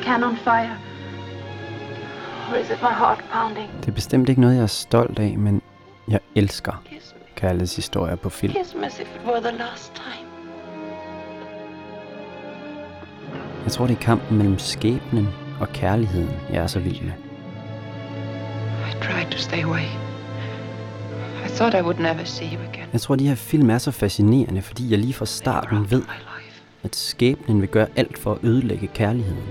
cannon fire? Or is it my heart pounding? Det er bestemt ikke noget, jeg er stolt af, men jeg elsker kærlighedshistorier på film. Kiss me as if it were the last time. Jeg tror, det er kampen mellem skæbnen og kærligheden, jeg er så vild med. I tried to stay away. I thought I would never see you again. Jeg tror, de her film er så fascinerende, fordi jeg lige fra starten ved, at skæbnen vil gøre alt for at ødelægge kærligheden.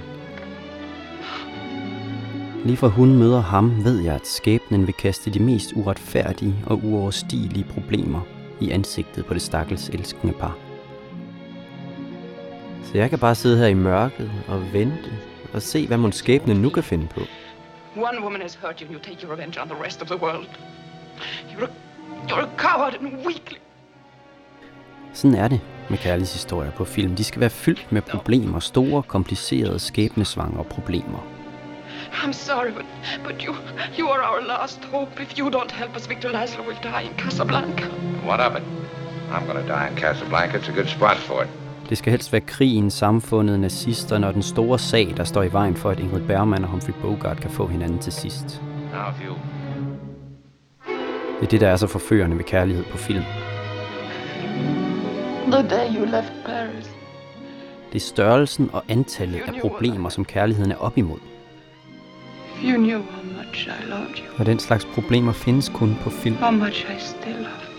Lige fra hun møder ham, ved jeg, at skæbnen vil kaste de mest uretfærdige og uoverstigelige problemer i ansigtet på det stakkels elskende par. Så jeg kan bare sidde her i mørket og vente og se, hvad mon skæbnen nu kan finde på. One woman has hurt you and you take your revenge on the rest of the world. You're a coward and weakling. Sådan er det med kærlighedshistorier på film. De skal være fyldt med problemer, store, komplicerede, skæbnesvangre problemer. I'm sorry, but you are our last hope. If you don't help us, Victor Laszlo will die in Casablanca. What of it? I'm gonna die in Casablanca. It's a good spot for it. Det skal helst være krigen, samfundet, nazisterne og den store sag, der står i vejen for, at Ingrid Bergman og Humphrey Bogart kan få hinanden til sidst. Det er det, der er så forførende ved kærlighed på film. The day you left Paris. Det er størrelsen og antallet af problemer, som kærligheden er op imod. You knew how much I loved you. Og den slags problemer findes kun på film. How much I still love you.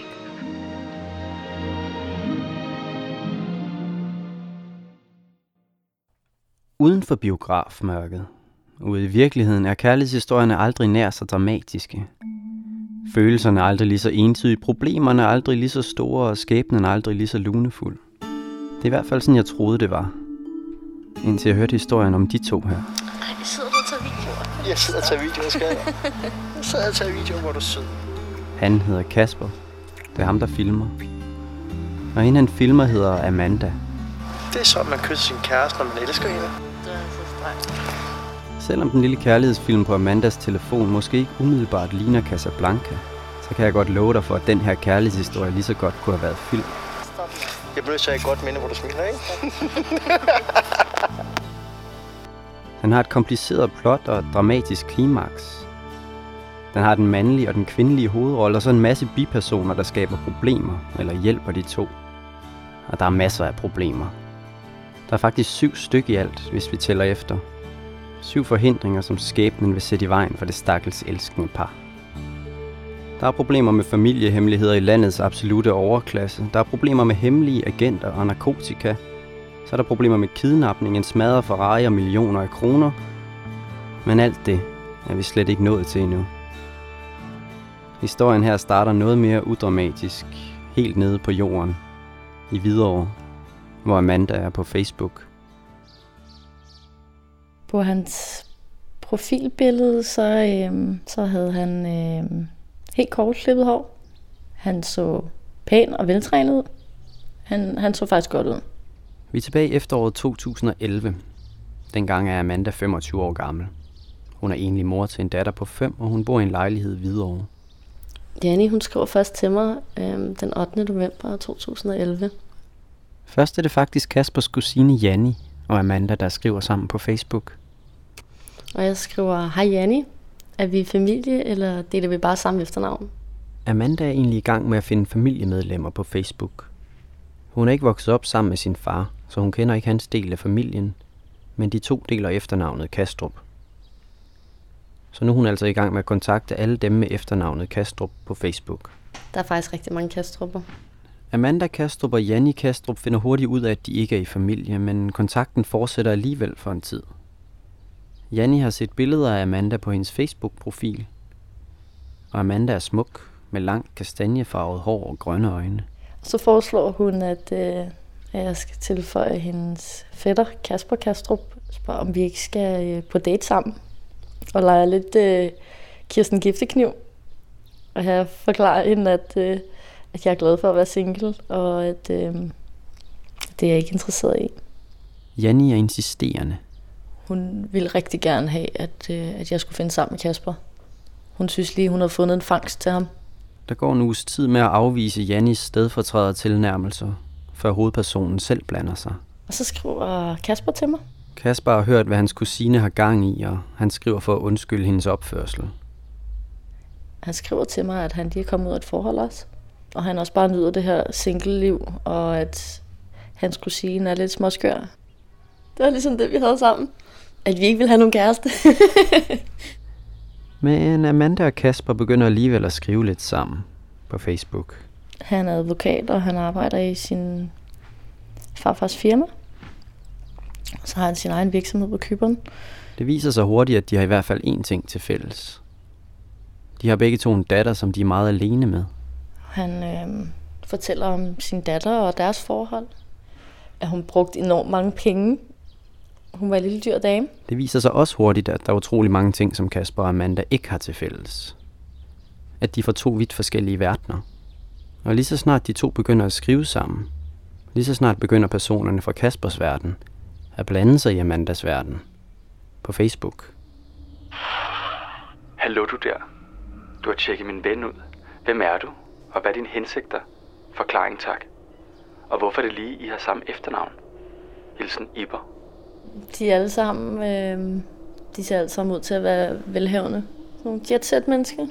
Uden for biografmørket, ude i virkeligheden, er kærlighedshistorierne aldrig nær så dramatiske. Følelserne er aldrig lige så entydige, problemerne er aldrig lige så store, og skæbnen er aldrig lige så lunefuld. Det er i hvert fald sådan, jeg troede, det var. Indtil jeg hørte historien om de to her. Jeg sidder og tager videoer. Jeg sidder og tager videoer, skal jeg. Jeg sidder og tager videoer, hvor du sidder. Han hedder Kasper. Det er ham, der filmer. Og hende, han filmer, hedder Amanda. Det er sådan, man kysser sin kæreste, når man elsker hende. Det er så strengt. Selvom den lille kærlighedsfilm på Amandas telefon måske ikke umiddelbart ligner Casablanca, så kan jeg godt love dig for, at den her kærlighedshistorie lige så godt kunne have været film. Jeg blev så et godt minde, hvor du smiler, ikke? Den har et kompliceret plot og et dramatisk klimaks. Den har den mandlige og den kvindelige hovedrolle, og så en masse bipersoner, der skaber problemer eller hjælper de to. Og der er masser af problemer. Der er faktisk 7 stykker i alt, hvis vi tæller efter. 7 forhindringer, som skæbnen vil sætte i vejen for det stakkels elskende par. Der er problemer med familiehemmeligheder i landets absolute overklasse. Der er problemer med hemmelige agenter og narkotika. Så er der problemer med kidnapning, en smadret Ferrari og millioner af kroner. Men alt det er vi slet ikke nået til endnu. Historien her starter noget mere udramatisk, helt nede på jorden, i Hvidovre, hvor Amanda er på Facebook. På hans profilbillede, så havde han helt kort klippet hår. Han så pæn og veltrænet ud. Han så faktisk godt ud. Vi er tilbage i efteråret 2011. Dengang er Amanda 25 år gammel. Hun er enlig mor til en datter på 5, og hun bor i en lejlighed i Hvidovre. Janni, hun skriver først til mig den 8. november 2011. Først er det faktisk Kaspers kusine Janni og Amanda, der skriver sammen på Facebook. Og jeg skriver, hej Janni, er vi familie, eller deler vi bare samme efternavn? Amanda er egentlig i gang med at finde familiemedlemmer på Facebook. Hun er ikke vokset op sammen med sin far, så hun kender ikke hans del af familien, men de to deler efternavnet Kastrup. Så nu er hun altså i gang med at kontakte alle dem med efternavnet Kastrup på Facebook. Der er faktisk rigtig mange Kastrupper. Amanda Kastrup og Janni Kastrup finder hurtigt ud af, at de ikke er i familie, men kontakten fortsætter alligevel for en tid. Janni har set billeder af Amanda på hendes Facebook-profil, og Amanda er smuk med langt kastanjefarvet hår og grønne øjne. Så foreslår hun, at jeg skal tilføje hendes fætter, Kasper Kastrup, spørger, om vi ikke skal på date sammen, og lege lidt Kirsten Giftekniv. Og her forklarer hende, at jeg er glad for at være single, og at det er jeg ikke interesseret i. Janni er insisterende. Hun ville rigtig gerne have, at jeg skulle finde sammen med Kasper. Hun synes lige, hun har fundet en fangst til ham. Der går en uges tid med at afvise Jannis stedfortræder tilnærmelser, før hovedpersonen selv blander sig. Og så skriver Kasper til mig. Kasper har hørt, hvad hans kusine har gang i, og han skriver for at undskylde hendes opførsel. Han skriver til mig, at han lige er kommet ud af et forhold også. Og han også bare nyder det her single-liv, og at hans kusine er lidt småskør. Det var ligesom det, vi havde sammen. At vi ikke ville have nogen kæreste. Men Amanda og Kasper begynder alligevel at skrive lidt sammen på Facebook. Han er advokat, og han arbejder i sin farfars firma. Så har han sin egen virksomhed på Cypern. Det viser sig hurtigt, at de har i hvert fald én ting til fælles. De har begge to en datter, som de er meget alene med. Han fortæller om sin datter og deres forhold. At hun brugte enormt mange penge. Hun var en lille dyr dame. Det viser sig også hurtigt, at der er utrolig mange ting, som Kasper og Amanda ikke har til fælles. At de er fra 2 vidt forskellige verdener. Og lige så snart de to begynder at skrive sammen, lige så snart begynder personerne fra Kaspers verden at blande sig i Amandas verden på Facebook. Hallo du der. Du har tjekket min ven ud. Hvem er du? Og hvad er dine hensigter? Forklaring tak. Og hvorfor er det lige, I har samme efternavn? Hilsen Iber. De er alle sammen, de ser alle sammen ud til at være velhavende. Nogle jetset-mennesker.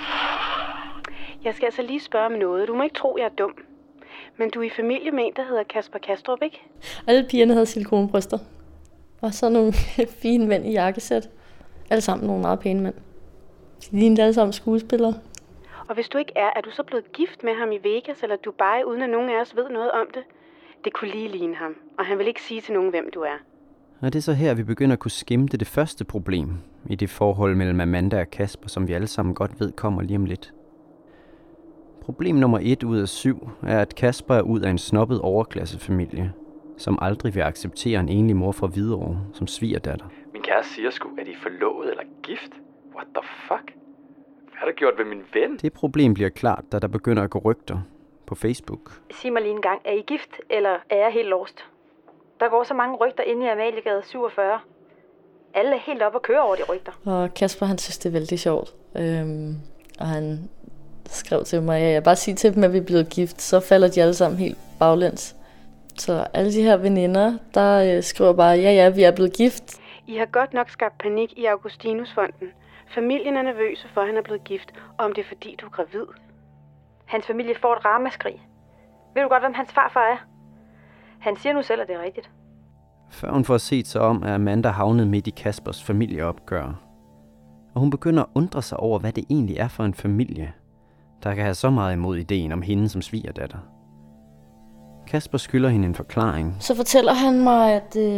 Jeg skal altså lige spørge om noget. Du må ikke tro, jeg er dum. Men du er i familie med en, der hedder Kasper Kastrup, ikke? Alle pigerne havde silikonebryster. Og så nogle fine mænd i jakkesæt. Alle sammen nogle meget pæne mænd. De lignede alle sammen skuespillere. Og hvis du ikke er du så blevet gift med ham i Vegas eller Dubai, uden at nogen af os ved noget om det? Det kunne lige ligne ham, og han vil ikke sige til nogen, hvem du er. Og det er så her, vi begynder at kunne skimte det første problem i det forhold mellem Amanda og Kasper, som vi alle sammen godt ved kommer lige om lidt. Problem nummer 1 ud af 7 er, at Kasper er ud af en snobbet overklassefamilie, som aldrig vil acceptere en enlig mor fra Hvidovre som svigerdatter. Min kæreste siger sgu, at I er forlovet eller gift. What the fuck? Hvad har du gjort ved min ven? Det problem bliver klart, da der begynder at gå rygter på Facebook. Sig mig lige en gang, er I gift, eller er jeg helt lost? Der går så mange rygter inde i Amaliegade 47. Alle er helt oppe og kører over de rygter. Og Kasper, han synes, det er vældig sjovt. Og han skrev til mig, at jeg bare siger til dem, at vi er blevet gift, så falder de alle sammen helt baglæns. Så alle de her veninder, der skriver bare, ja, vi er blevet gift. I har godt nok skabt panik i Augustinusfonden. Familien er nervøse for, at han er blevet gift, og om det er fordi, du er gravid. Hans familie får et ramaskrig. Ved du godt, hvem hans farfar er? Han siger nu selv, at det er rigtigt. Før hun får set sig om, er Amanda havnet midt i Kaspers familieopgør. Og hun begynder at undre sig over, hvad det egentlig er for en familie, der kan have så meget imod ideen om hende som svigerdatter. Kasper skylder hende en forklaring. Så fortæller han mig,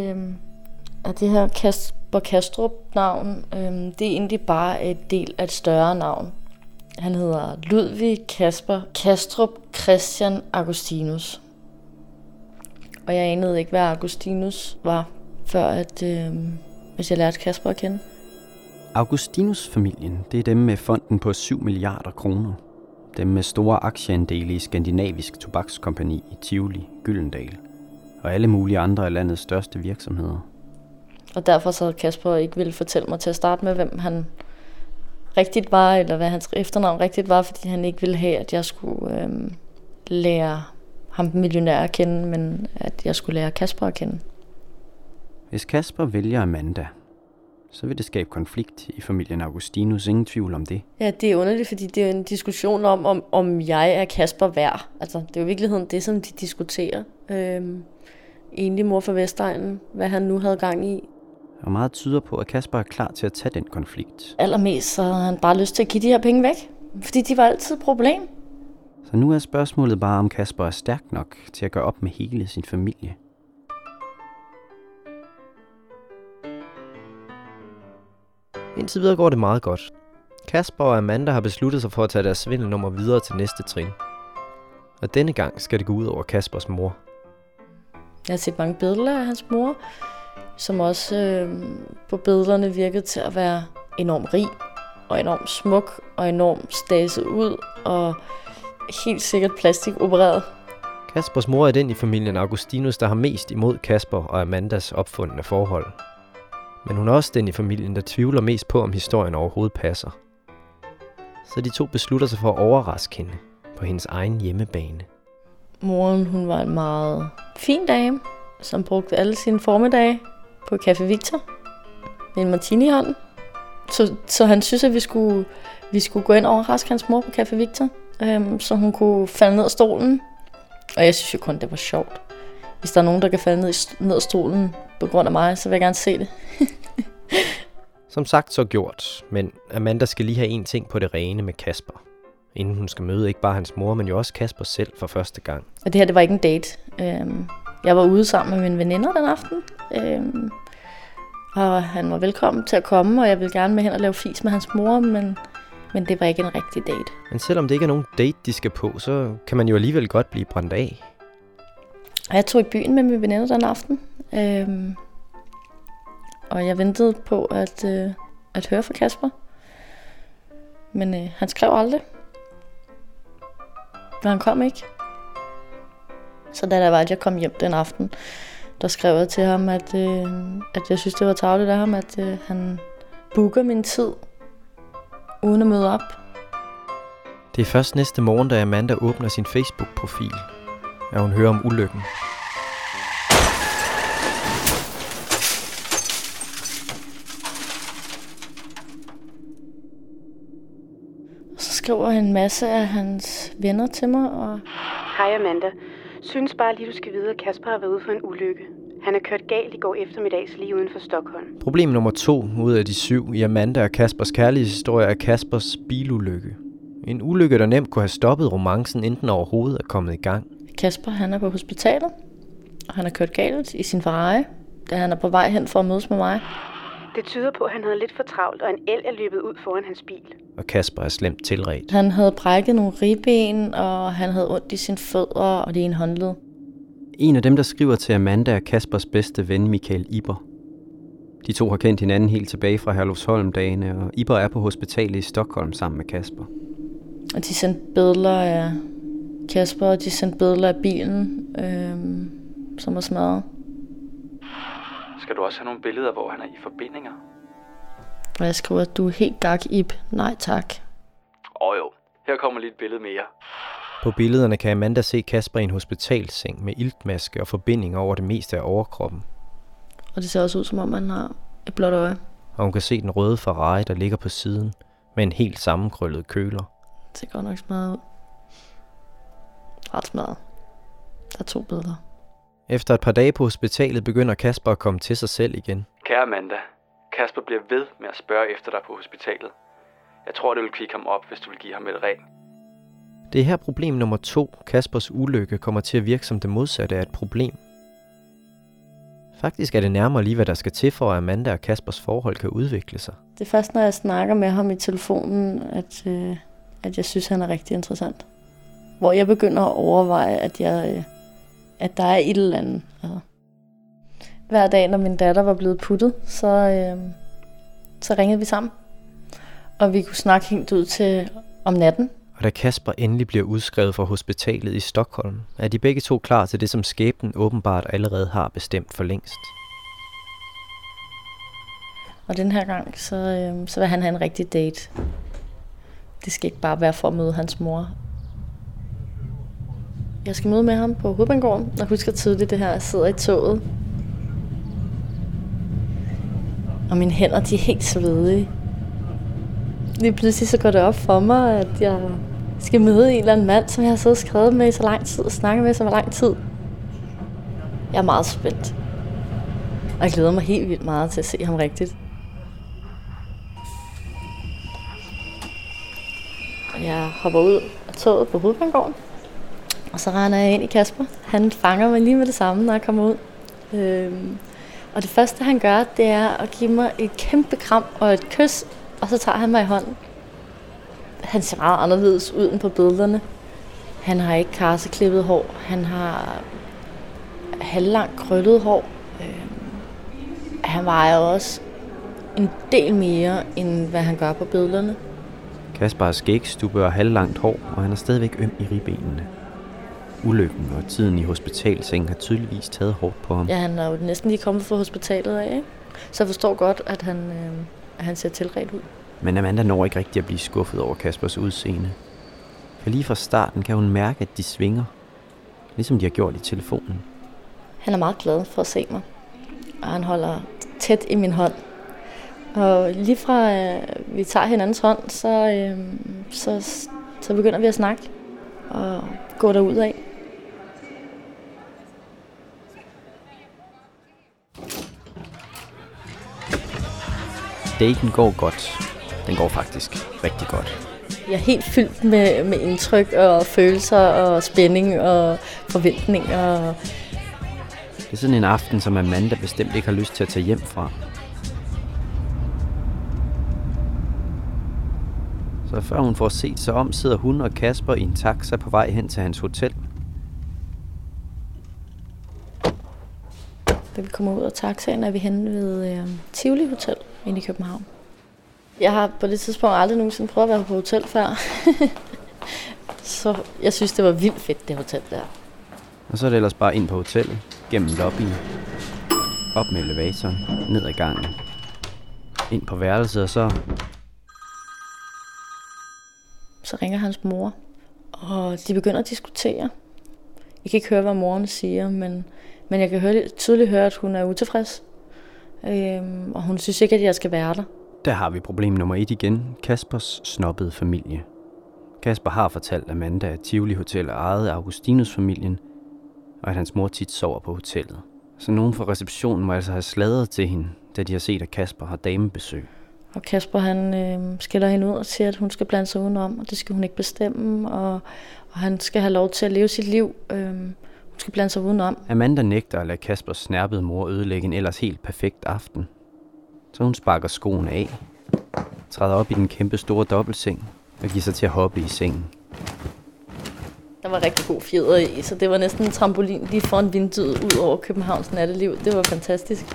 at det her Kasper Kastrup-navn, det er egentlig bare et del af et større navn. Han hedder Ludvig Kasper Kastrup Christian Augustinus. Og jeg anede ikke, hvad Augustinus var, før hvis jeg lærte Kasper at kende. Augustinus-familien, det er dem med fonden på 7 milliarder kroner. Dem med store aktieandele i Skandinavisk Tobakskompagni i Tivoli, Gyldendal. Og alle mulige andre af landets største virksomheder. Og derfor så havde Kasper ikke ville fortælle mig til at starte med, hvem han rigtigt var, eller hvad hans efternavn rigtigt var, fordi han ikke ville have, at jeg skulle lære ham millionær at kende, men at jeg skulle lære Kasper at kende. Hvis Kasper vælger Amanda, så vil det skabe konflikt i familien Augustinus. Ingen tvivl om det. Ja, det er underligt, fordi det er en diskussion om jeg er Kasper værd. Altså, det er jo i virkeligheden det, som de diskuterer. Egentlig mor fra Vestegnen, hvad han nu havde gang i. Og meget tyder på, at Kasper er klar til at tage den konflikt. Allermest så havde han bare lyst til at give de her penge væk, fordi de var altid et problem. Så nu er spørgsmålet bare, om Kasper er stærk nok til at gøre op med hele sin familie. Indtil videre går det meget godt. Kasper og Amanda har besluttet sig for at tage deres svindelnummer videre til næste trin. Og denne gang skal det gå ud over Kaspers mor. Jeg har set mange billeder af hans mor, som også på billederne virkede til at være enormt rig og enormt smuk og enormt staset ud og helt sikkert plastikopereret. Kaspers mor er den i familien Augustinus, der har mest imod Kasper og Amandas opfundne forhold. Men hun er også den i familien, der tvivler mest på, om historien overhovedet passer. Så de to beslutter sig for at overraske hende på hendes egen hjemmebane. Moren, hun var en meget fin dame, som brugte alle sine formiddage på Café Victor med en martini i hånden. Så han synes, at vi skulle gå ind og overraske hans mor på Café Victor, så hun kunne falde ned af stolen. Og jeg synes jo kun, det var sjovt. Hvis der er nogen, der kan falde ned af stolen på grund af mig, så vil jeg gerne se det. Som sagt så gjort, men Amanda skal lige have en ting på det rene med Kasper. Inden hun skal møde ikke bare hans mor, men jo også Kasper selv for første gang. Og det her, det var ikke en date. Jeg var ude sammen med mine veninder den aften. Og han var velkommen til at komme, og jeg ville gerne med hen og lave fis med hans mor, men det var ikke en rigtig date. Men selvom det ikke er nogen date, de skal på, så kan man jo alligevel godt blive brændt af. Og jeg tog i byen med mine veninder den aften. Og jeg ventede på at høre fra Kasper. Men han skrev aldrig. Og han kom ikke. Så da der var, at jeg kom hjem den aften, der skrev jeg til ham, at jeg synes, det var tarveligt af ham, at han booker min tid, uden at møde op. Det er først næste morgen, da Amanda åbner sin Facebook-profil, at hun hører om ulykken. Så skriver en masse af hans venner til mig. Og hej Amanda. Synes bare lige, du skal vide, at Kasper har været ude for en ulykke. Han er kørt galt i går eftermiddags lige uden for Stockholm. Problem nummer 2 ud af de 7 i Amanda og Kaspers kærlighedshistorie er Kaspers bilulykke. En ulykke, der nemt kunne have stoppet romancen, inden overhovedet er kommet i gang. Kasper, han er på hospitalet, og han har kørt galt i sin Ferrari, da han er på vej hen for at mødes med mig. Det tyder på, at han havde lidt for travlt, og en elg er løbet ud foran hans bil. Og Kasper er slemt tilredt. Han havde brækket nogle ribben, og han havde ondt i sine fødder og det ene håndled. En af dem, der skriver til Amanda, er Kaspers bedste ven, Michael Iber. De to har kendt hinanden helt tilbage fra Herlufsholm-dagene, og Iber er på hospitalet i Stockholm sammen med Kasper. Og de sendte billeder af Kasper, og de sendte billeder af bilen, som var smadret. Skal du også have nogle billeder, hvor han er i forbindinger? Og jeg skriver, at du er helt gak, Ib. Nej tak. Jo. Her kommer lige et billede mere. På billederne kan Amanda se Kasper i en hospitalseng med iltmaske og forbindinger over det meste af overkroppen. Og det ser også ud, som om han har et blåt øje. Og hun kan se den røde Ferrari, der ligger på siden, med en helt sammenkrøllet køler. Det ser godt nok smadret ud. Ret smadret. Der er 2 billeder. Efter et par dage på hospitalet begynder Kasper at komme til sig selv igen. Kære Amanda, Kasper bliver ved med at spørge efter dig på hospitalet. Jeg tror, det vil kvikke ham op, hvis du vil give ham et ring. Det er her problem nummer 2, Kaspers ulykke, kommer til at virke som det modsatte af et problem. Faktisk er det nærmere lige, hvad der skal til for, at Amanda og Kaspers forhold kan udvikle sig. Det er først, når jeg snakker med ham i telefonen, at jeg synes, han er rigtig interessant. Hvor jeg begynder at overveje, at der er et eller andet. Hver dag, når min datter var blevet puttet, så ringede vi sammen. Og vi kunne snakke helt ud til om natten. Og da Kasper endelig bliver udskrevet fra hospitalet i Stockholm, er de begge to klar til det, som skæbnen åbenbart allerede har bestemt for længst. Og den her gang, så vil han have en rigtig date. Det skal ikke bare være for at møde hans mor. Jeg skal møde med ham på Hovedbanegården, og husker tydeligt det her, jeg sidder i toget. Og mine hænder, de er helt svedige. Lige pludselig så går det op for mig, at jeg skal møde en eller anden mand, som jeg har siddet og skrevet med i så lang tid, og snakket med så lang tid. Jeg er meget spændt. Og jeg glæder mig helt vildt meget til at se ham rigtigt. Og jeg hopper ud af toget på Hovedbanegården, og så render jeg ind i Kasper. Han fanger mig lige med det samme, når jeg kommer ud. Og det første, han gør, det er at give mig et kæmpe kram og et kys, og så tager han mig i hånden. Han ser meget anderledes ud end på billederne. Han har ikke karseklippet hår. Han har halvlangt krøllet hår. Han vejer også en del mere, end hvad han gør på billederne. Kasper har skægstubbe og halvlangt hår, og han er stadigvæk øm i ribbenene. Ulykken og tiden i hospitalsengen har tydeligvis taget hårdt på ham. Ja, han er jo næsten lige kommet fra hospitalet af, ikke? Så jeg forstår godt, at han ser tilredt ud. Men Amanda når ikke rigtig at blive skuffet over Kaspers udseende. For lige fra starten kan hun mærke, at de svinger, ligesom de har gjort i telefonen. Han er meget glad for at se mig, og han holder tæt i min hånd. Og lige fra vi tager hinandens hånd, så begynder vi at snakke og gå derud af. Daten går godt. Den går faktisk rigtig godt. Jeg er helt fyldt med indtryk og følelser og spænding og forventninger. Det er sådan en aften, som Amanda bestemt ikke har lyst til at tage hjem fra. Så før hun får set sig om, sidder hun og Kasper i en taxa på vej hen til hans hotel. Da vi kommer ud af taxaen, er vi henne ved Tivoli Hotel inde i København. Jeg har på det tidspunkt aldrig nogensinde prøvet at være på hotel før. Så jeg synes, det var vildt fedt, det hotel der. Og så er det ellers bare ind på hotellet, gennem lobbyen, op med elevatoren, ned ad gangen, ind på værelset, og så ringer hans mor, og de begynder at diskutere. Jeg kan ikke høre, hvad moren siger, men jeg kan tydeligt høre, at hun er utilfreds. Og hun synes ikke, at jeg skal være der. Der har vi problem nummer 1 igen. Kaspers snobbede familie. Kasper har fortalt Amanda, at Tivoli Hotel er ejet af Augustinus-familien, og at hans mor tit sover på hotellet. Så nogen fra receptionen må altså have sladret til hende, da de har set, at Kasper har damebesøg. Og Kasper han skiller hende ud og siger, at hun skal blande sig udenom, og det skal hun ikke bestemme, og han skal have lov til at leve sit liv. Hun skal blande sig udenom. Amanda nægter at lade Kaspers snærpede mor ødelægge en ellers helt perfekt aften. Så hun sparker skoene af, træder op i den kæmpe store dobbeltseng og giver sig til at hoppe i sengen. Der var rigtig god fjeder i, så det var næsten en trampolin lige foran vinduet ud over Københavns natteliv. Det var fantastisk.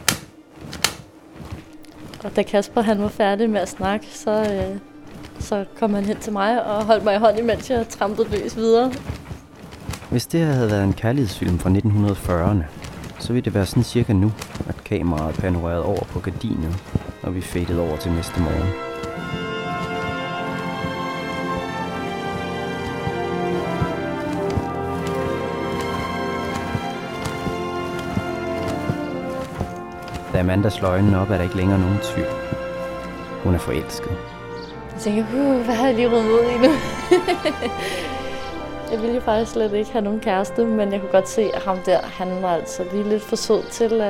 Og da Kasper han var færdig med at snakke, så kom han hen til mig og holdt mig i hånden, mens jeg trampede løs videre. Hvis det her havde været en kærlighedsfilm fra 1940'erne, så ville det være sådan cirka nu, at kameraet panorerede over på gardinet, og vi fadede over til næste morgen. Da Amanda slår øjnene op, er der ikke længere nogen tvivl. Hun er forelsket. Jeg tænker, hvad har jeg lige ryddet ud i nu? Jeg ville jo faktisk slet ikke have nogen kæreste, men jeg kunne godt se, at ham der, han var altså lige lidt for sød til,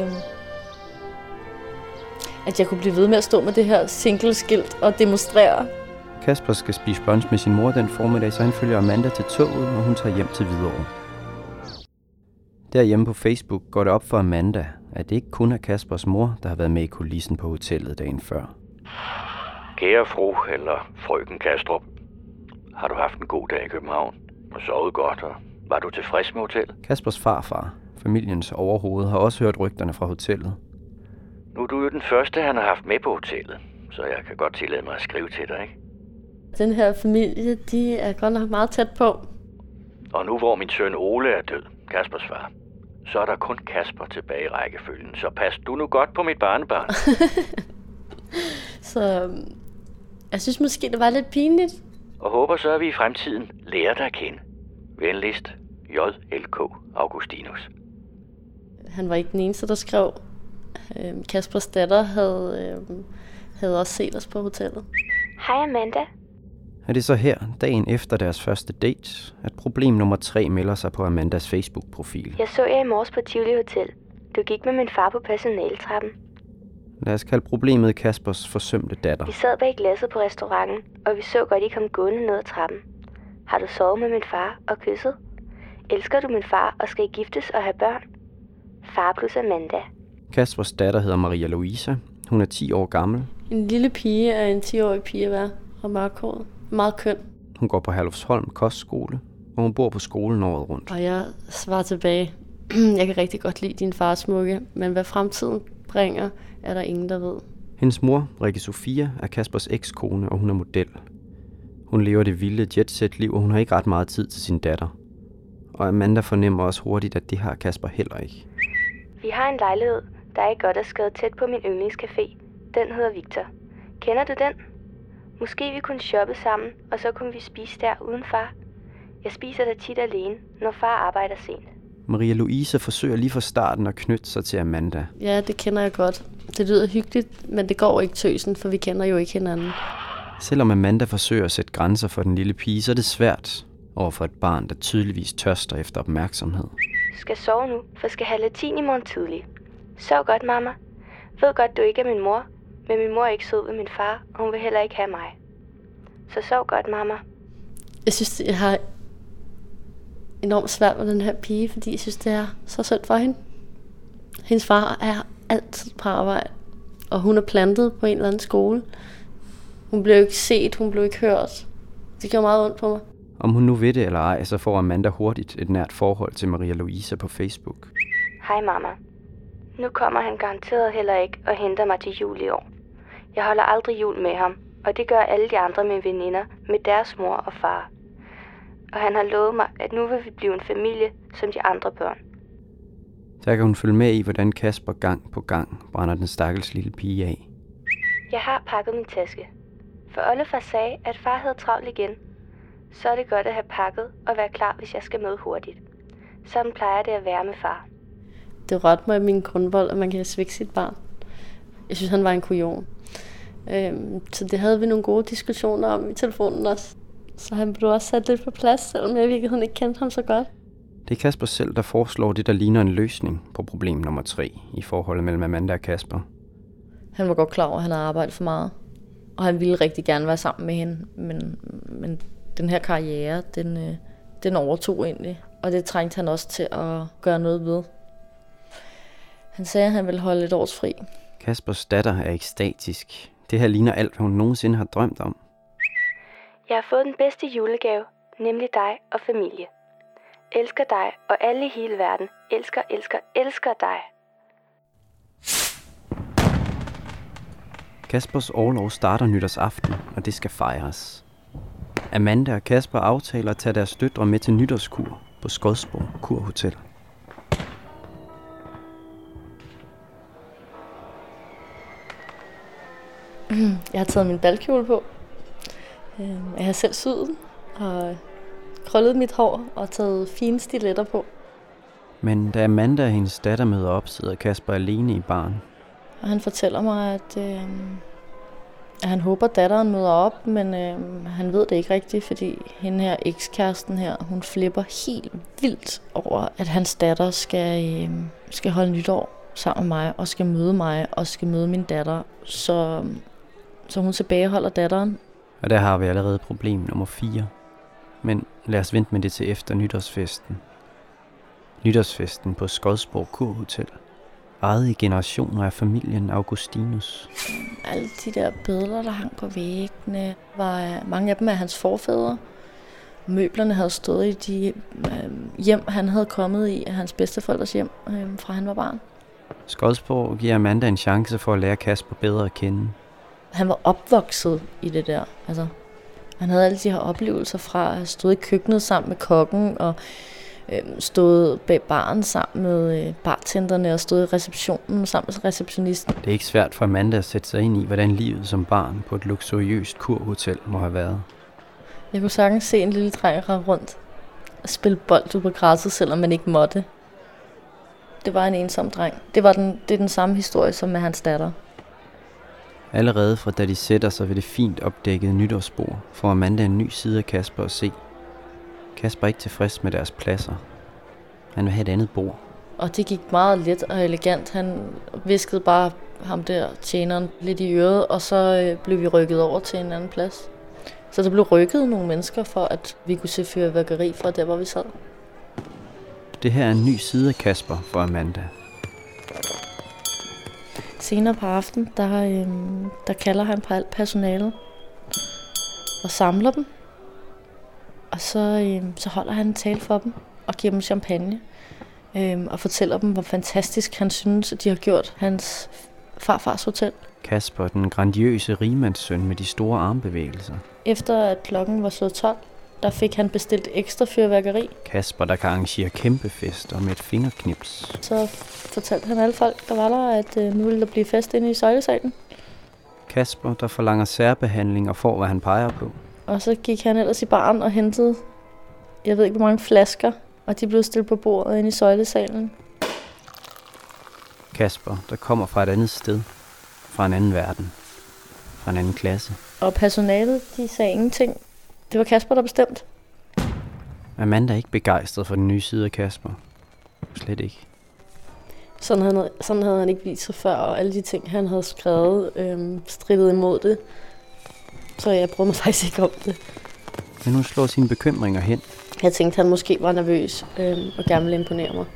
at jeg kunne blive ved med at stå med det her single-skilt og demonstrere. Kasper skal spise brunch med sin mor den formiddag, så han følger Amanda til toget, og hun tager hjem til Hvidovre. Derhjemme på Facebook går det op for Amanda, at det ikke kun er Kaspers mor, der har været med i kulissen på hotellet dagen før. Kære fru eller frøken Kastrup, har du haft en god dag i København og sovet godt, og var du tilfreds med hotellet? Kaspers farfar, familiens overhoved, har også hørt rygterne fra hotellet. Nu er du jo den første, han har haft med på hotellet, så jeg kan godt tillade mig at skrive til dig, ikke? Den her familie, de er godt nok meget tæt på. Og nu hvor min søn Ole er død, Kaspers far, så er der kun Kasper tilbage i rækkefølgen, så pas du nu godt på mit barnebarn. Så jeg synes måske, det var lidt pinligt. Og håber så, at vi i fremtiden lærer dig at kende. Venligst, J.L.K. Augustinus. Han var ikke den eneste, der skrev. Kaspers datter havde også set os på hotellet. Hej Amanda. Er det så her, dagen efter deres første date, at problem nummer 3 melder sig på Amandas Facebook-profil? Jeg så jer i morges på Tivoli Hotel. Du gik med min far på personaletrappen. Lad os kalde problemet Kaspers forsømte datter. Vi sad bag glasset på restauranten, og vi så godt, I kom gående ned ad trappen. Har du sovet med min far og kysset? Elsker du min far, og skal I giftes og have børn? Far plus Amanda. Kaspers datter hedder Maria Louisa. Hun er 10 år gammel. En lille pige er en 10-årig pige at være, og mørkhåret. Meget køn. Hun går på Herlufsholm Kostskole, og hun bor på skolen året rundt. Og jeg svarer tilbage, jeg kan rigtig godt lide din far smukke, men hvad fremtiden bringer, er der ingen, der ved. Hendes mor, Rikke Sofia, er Kaspers ekskone, og hun er model. Hun lever det vilde jetset-liv, og hun har ikke ret meget tid til sin datter. Og Amanda fornemmer også hurtigt, at det har Kasper heller ikke. Vi har en lejlighed, der er godt og skrevet tæt på min yndlingscafé. Den hedder Victor. Kender du den? Måske vi kunne shoppe sammen, og så kunne vi spise der uden far. Jeg spiser der tit alene, når far arbejder sent. Maria Louise forsøger lige fra starten at knytte sig til Amanda. Ja, det kender jeg godt. Det lyder hyggeligt, men det går ikke tøsen, for vi kender jo ikke hinanden. Selvom Amanda forsøger at sætte grænser for den lille pige, så er det svært over for et barn, der tydeligvis tørster efter opmærksomhed. Du skal sove nu, for skal have latin i morgen tidlig. Sov godt, mamma. Ved godt, du ikke er min mor, men min mor er ikke sød ved min far, og hun vil heller ikke have mig. Så sov godt, mamma. Jeg synes, jeg har enormt svært med den her pige, fordi jeg synes, det er så synd for hende. Hendes far er altid på arbejde, og hun er plantet på en eller anden skole. Hun blev ikke set, hun blev ikke hørt. Det gør meget ondt på mig. Om hun nu ved det eller ej, så får Amanda hurtigt et nært forhold til Maria Louise på Facebook. Hej, mamma. Nu kommer han garanteret heller ikke og henter mig til jul i år. Jeg holder aldrig jul med ham, og det gør alle de andre mine veninder med deres mor og far. Og han har lovet mig, at nu vil vi blive en familie som de andre børn. Der kan hun følge med i, hvordan Kasper gang på gang brænder den stakkels lille pige af. Jeg har pakket min taske. For oldefar sagde, at far havde travlt igen. Så er det godt at have pakket og være klar, hvis jeg skal møde hurtigt. Sådan plejer det at være med far. Det rørte mig i min grundvold, at man kan svigte sit barn. Jeg synes, han var en kujon. Så det havde vi nogle gode diskussioner om i telefonen også. Så han blev også sat lidt på plads, selvom jeg i virkeligheden ikke kendte ham så godt. Det er Kasper selv, der foreslår det, der ligner en løsning på problem nummer 3 i forholdet mellem Amanda og Kasper. Han var godt klar over, at han havde arbejdet for meget. Og han ville rigtig gerne være sammen med hende. Men den her karriere, den overtog egentlig. Og det trængte han også til at gøre noget ved. Han sagde, at han ville holde et års fri. Kaspers datter er ekstatisk. Det her ligner alt, hvad hun nogensinde har drømt om. Jeg har fået den bedste julegave, nemlig dig og familie. Elsker dig, og alle i hele verden elsker, elsker, elsker dig. Kaspers orlov starter nytårsaften, og det skal fejres. Amanda og Kasper aftaler at tage deres døtre med til nytårskur på Skodsborg Kurhotel. Jeg har taget min balkjole på. Jeg har selv syet den og krøllet mit hår og taget fine stiletter på. Men da Amanda og hendes datter møder op, sidder Kasper alene i baren. Og han fortæller mig, at han håber, at datteren møder op, men han ved det ikke rigtigt, fordi hende her ekskæresten her, hun flipper helt vildt over, at hans datter skal holde nytår sammen med mig, og skal møde mig, og skal møde min datter. Så hun tilbageholder datteren. Og der har vi allerede problem nummer 4. Men lad os vente med det til efter nytårsfesten. Nytårsfesten på Skodsborg Kurhotel. Ejet i generationer af familien Augustinus. Alle de der billeder, der hang på væggene, var mange af dem af hans forfædre. Møblerne havde stået i de hjem, han havde kommet i, af hans bedsteforældres hjem, fra han var barn. Skodsborg giver Amanda en chance for at lære Kasper bedre at kende. Han var opvokset i det der. Altså, han havde alle de her oplevelser fra at stå i køkkenet sammen med kokken, og stået bag baren sammen med bartenderne, og stået i receptionen sammen med receptionisten. Det er ikke svært for Amanda at sætte sig ind i, hvordan livet som barn på et luksuriøst kurhotel må have været. Jeg kunne sagtens se en lille dreng rende rundt og spille bold ud på græsset, selvom man ikke måtte. Det var en ensom dreng. Det er den samme historie som med hans datter. Allerede fra da de sætter sig ved det fint opdækkede nytårsbord, får Amanda en ny side af Kasper at se. Kasper er ikke tilfreds med deres pladser. Han vil have et andet bord. Og det gik meget let og elegant. Han viskede bare ham der, tjeneren, lidt i øret, og så blev vi rykket over til en anden plads. Så der blev rykket nogle mennesker for, at vi kunne se fyrværkeri fra der, hvor vi sad. Det her er en ny side af Kasper for Amanda. Senere på aftenen, der kalder han på alt personalet og samler dem. Og så holder han en tale for dem og giver dem champagne. Og fortæller dem, hvor fantastisk han synes, at de har gjort hans farfars hotel. Kasper, den grandiøse rigmandssøn med de store armbevægelser. Efter at klokken var slået 12, der fik han bestilt ekstra fyrværkeri. Kasper, der kan arrangere kæmpe fester med et fingerknips. Så fortalte han alle folk, der var der, at nu ville der blive fest inde i søjlesalen. Kasper, der forlanger særbehandling og får, hvad han peger på. Og så gik han ellers i baren og hentede, jeg ved ikke hvor mange flasker, og de blev stillet på bordet inde i søjlesalen. Kasper, der kommer fra et andet sted, fra en anden verden, fra en anden klasse. Og personalet, de sagde ingenting. Det var Kasper, der bestemte. Amanda er ikke begejstret for den nye side af Kasper. Slet ikke. Sådan havde han ikke vist sig før, og alle de ting, han havde skrevet, strittede imod det. Så jeg brød mig faktisk ikke om det. Men hun slår sine bekymringer hen. Jeg tænkte, han måske var nervøs og gerne ville imponere mig.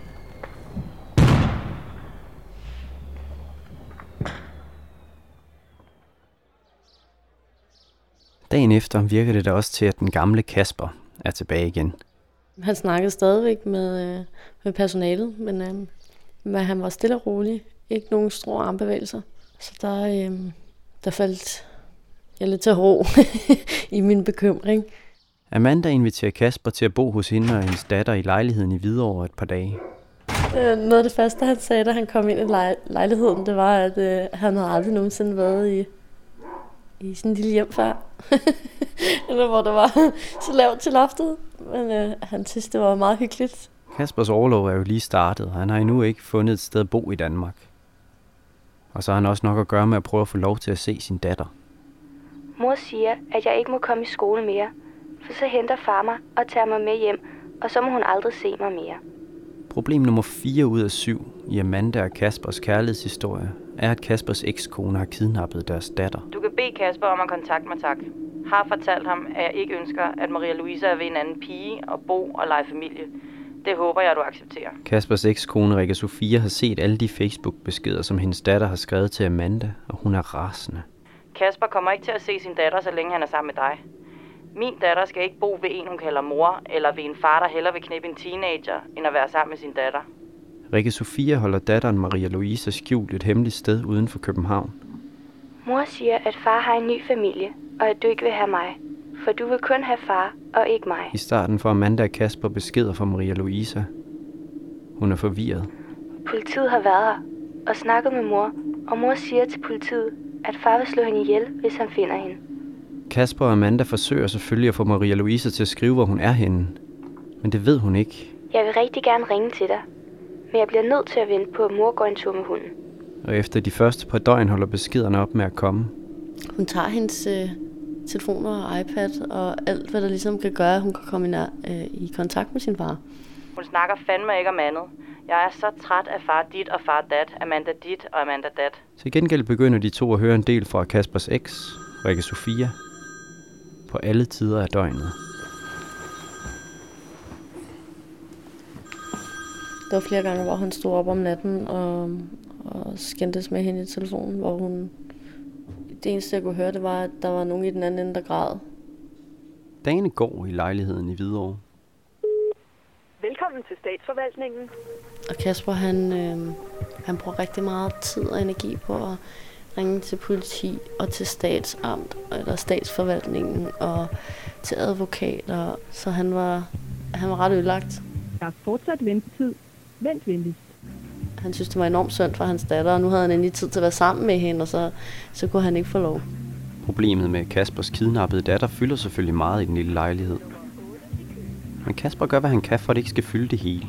Dagen efter virker det da også til, at den gamle Kasper er tilbage igen. Han snakkede stadigvæk med personalet, men han var stille og rolig. Ikke nogen store armbevægelser. Så der faldt jeg lidt til ro i min bekymring. Amanda inviterer Kasper til at bo hos hende og hendes datter i lejligheden i Hvidovre et par dage. Noget af det første, han sagde, da han kom ind i lejligheden, det var, at han havde aldrig nogensinde været i sådan en lille hjem før. Eller hvor der var så lavt til loftet. Men han synes, det var meget hyggeligt. Kaspers orlov er jo lige startet, og han har endnu ikke fundet et sted at bo i Danmark. Og så har han også nok at gøre med at prøve at få lov til at se sin datter. Mor siger, at jeg ikke må komme i skole mere, for så henter far mig og tager mig med hjem, og så må hun aldrig se mig mere. Problem nummer 4 ud af 7 i Amanda og Kaspers kærlighedshistorie er, at Kaspers ekskone har kidnappet deres datter. Du kan bede Kasper om at kontakte mig, tak. Har fortalt ham, at jeg ikke ønsker, at Maria Louise er ved en anden pige og bo og lege familie. Det håber jeg, du accepterer. Kaspers ekskone Rikke Sofia har set alle de Facebook-beskeder, som hendes datter har skrevet til Amanda, og hun er rasende. Kasper kommer ikke til at se sin datter, så længe han er sammen med dig. Min datter skal ikke bo ved en, hun kalder mor, eller ved en far, der hellere vil knippe en teenager, end at være sammen med sin datter. Rikke Sofia holder datteren Maria Louise skjult et hemmeligt sted uden for København. Mor siger, at far har en ny familie, og at du ikke vil have mig. For du vil kun have far, og ikke mig. I starten får Amanda og Kasper beskeder fra Maria Louise. Hun er forvirret. Politiet har været her og snakket med mor, og mor siger til politiet, at far vil slå hende ihjel, hvis han finder hende. Kasper og Amanda forsøger selvfølgelig at få Maria Louise til at skrive, hvor hun er henne. Men det ved hun ikke. Jeg vil rigtig gerne ringe til dig, men jeg bliver nødt til at vente på, at mor går en tur med hunden. Og efter de første par døgn holder beskederne op med at komme. Hun tager hendes telefoner og iPad og alt, hvad der ligesom kan gøre, at hun kan komme i kontakt med sin far. Hun snakker fandme ikke om andet. Jeg er så træt af far dit og far dat, Amanda dit og Amanda dat. Til gengæld begynder de to at høre en del fra Kaspers eks, Rikke Sofia, på alle tider af døgnet. Der var flere gange, hvor han stod op om natten og skændtes med hende i telefonen, hvor hun... Det eneste, jeg kunne høre, det var, at der var nogen i den anden ende, der græd. Dagene går i lejligheden i Hvidovre. Velkommen til statsforvaltningen. Og Kasper, han bruger rigtig meget tid og energi på at ringe til politi og til statsamt eller statsforvaltningen og til advokater. Så han var ret ødelagt. Der er fortsat ventetid. Vent venligst. Han synes, det var enormt synd for hans datter, og nu havde han endelig tid til at være sammen med hende, og så kunne han ikke få lov. Problemet med Kaspers kidnappede datter fylder selvfølgelig meget i den lille lejlighed. Men Kasper gør, hvad han kan, for at det ikke skal fylde det hele.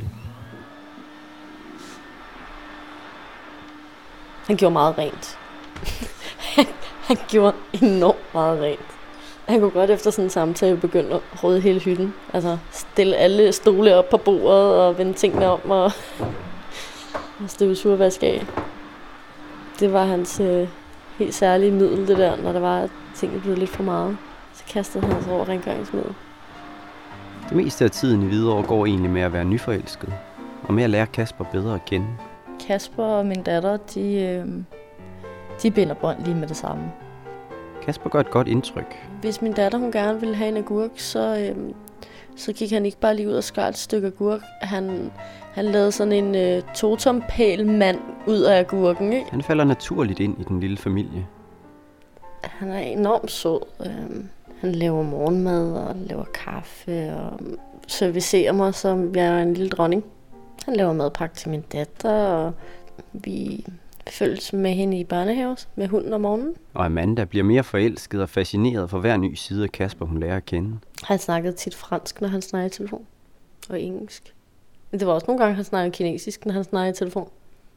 Han gjorde meget rent. Han gjorde enormt meget rent. Han kunne godt efter sådan en samtale begynde at rydde hele hytten. Altså stille alle stole op på bordet og vende tingene om og støvsuge vaske af. Det var hans helt særlige middel, det der, når der var, at tingene blev lidt for meget. Så kastede han sig over rengøringsmiddel. Det meste af tiden i Hvidovre går egentlig med at være nyforelsket, og med at lære Kasper bedre at kende. Kasper og min datter, de binder bånd lige med det samme. Kasper gør et godt indtryk. Hvis min datter hun gerne ville have en agurk, så gik han ikke bare lige ud og skar et stykke agurk. Han lavede sådan en totompæl-mand ud af agurken, ikke? Han falder naturligt ind i den lille familie. Han er enormt sød. Han laver morgenmad og laver kaffe og servicerer mig, som jeg er en lille dronning. Han laver madpakke til min datter, og vi følges med hende i børnehave med hunden om morgenen. Og Amanda bliver mere forelsket og fascineret for hver ny side af Kasper, hun lærer at kende. Han snakkede tit fransk, når han snakkede i telefon, og engelsk. Men det var også nogle gange, han snakkede kinesisk, når han snakkede i telefon.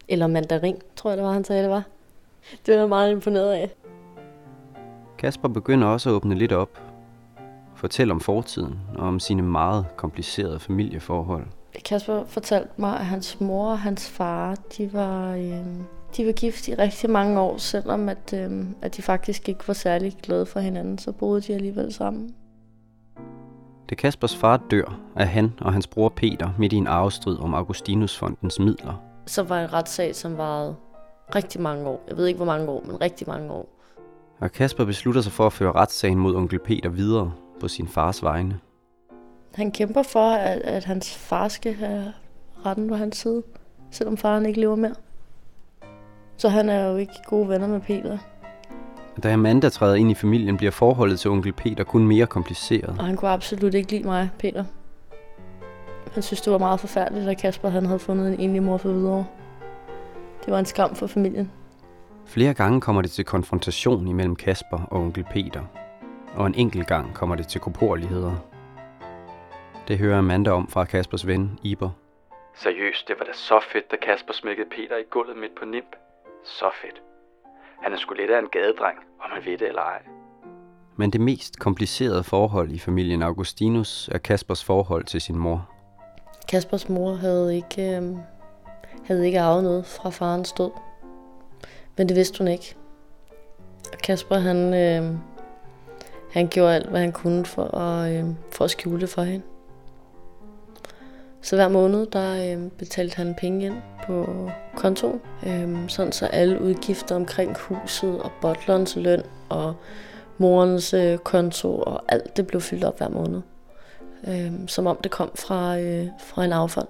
Eller mandarin, tror jeg det var, han sagde det var. Det var jeg meget imponeret af. Kasper begynder også at åbne lidt op. Fortælle om fortiden og om sine meget komplicerede familieforhold. Kasper fortalte mig, at hans mor og hans far, de var gift i rigtig mange år, selvom at de faktisk ikke var særlig glade for hinanden, så boede de alligevel sammen. Da Kaspers far dør, er han og hans bror Peter midt i en arvestrid om Augustinusfondens midler. Så var en retssag, som varede rigtig mange år. Jeg ved ikke, hvor mange år, men rigtig mange år. Og Kasper beslutter sig for at føre retssagen mod onkel Peter videre på sin fars vegne. Han kæmper for, at hans far skal have retten på hans side, selvom faren ikke lever mere. Så han er jo ikke gode venner med Peter. Da Amanda træder ind i familien, bliver forholdet til onkel Peter kun mere kompliceret. Og han kunne absolut ikke lide mig, Peter. Han synes, det var meget forfærdeligt, at Kasper han havde fundet en enlig mor for Hvidovre. Det var en skam for familien. Flere gange kommer det til konfrontation imellem Kasper og onkel Peter. Og en enkelt gang kommer det til korporligheder. Det hører Amanda om fra Kaspers ven, Iber. Seriøst, det var da så fedt, da Kasper smækkede Peter i gulvet midt på Nimb. Så fedt. Han er sgu lidt af en gadedreng, om man ved det eller ej. Men det mest komplicerede forhold i familien Augustinus er Kaspers forhold til sin mor. Kaspers mor havde ikke arvet noget fra farens død. Men det vidste hun ikke. Og Kasper, han gjorde alt, hvad han kunne for at skjule det for hende. Så hver måned, der betalte han penge ind på kontoen. Sådan så alle udgifter omkring huset og butlerens løn og morens konto og alt det blev fyldt op hver måned. Som om det kom fra en affond.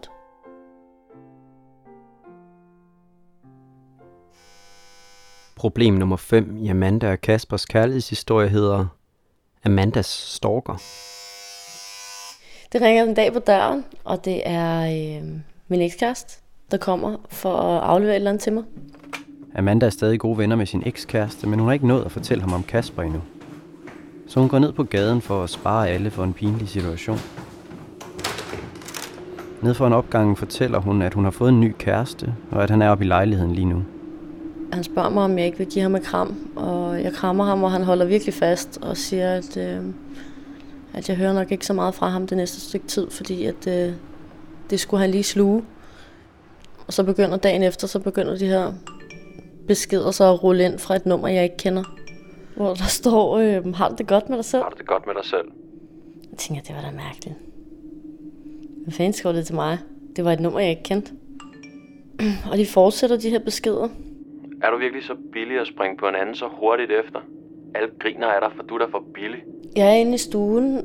Problem nummer 5 i Amanda og Kaspers kærlighedshistorie hedder Amandas stalker. Det ringer en dag på døren, og det er min ekskæreste, der kommer for at aflevere et eller andet til mig. Amanda er stadig gode venner med sin ekskæreste, men hun har ikke nået at fortælle ham om Kasper endnu. Så hun går ned på gaden for at spare alle for en pinlig situation. Ned for en opgang fortæller hun, at hun har fået en ny kæreste, og at han er oppe i lejligheden lige nu. Han spørger mig, om jeg ikke vil give ham et kram, og jeg krammer ham, og han holder virkelig fast og siger, at jeg hører nok ikke så meget fra ham det næste stykke tid, fordi at det skulle han lige sluge. Og så begynder dagen efter, så begynder de her beskeder så at rulle ind fra et nummer, jeg ikke kender. Hvor der står, har du det godt med dig selv? Har du det godt med dig selv? Jeg tænker, det var da mærkeligt. Hvad fanden skrev det til mig? Det var et nummer, jeg ikke kendte. Og de fortsætter de her beskeder. Er du virkelig så billig at springe på en anden så hurtigt efter? Alle griner af dig, for du er da for billig. Jeg er inde i stuen.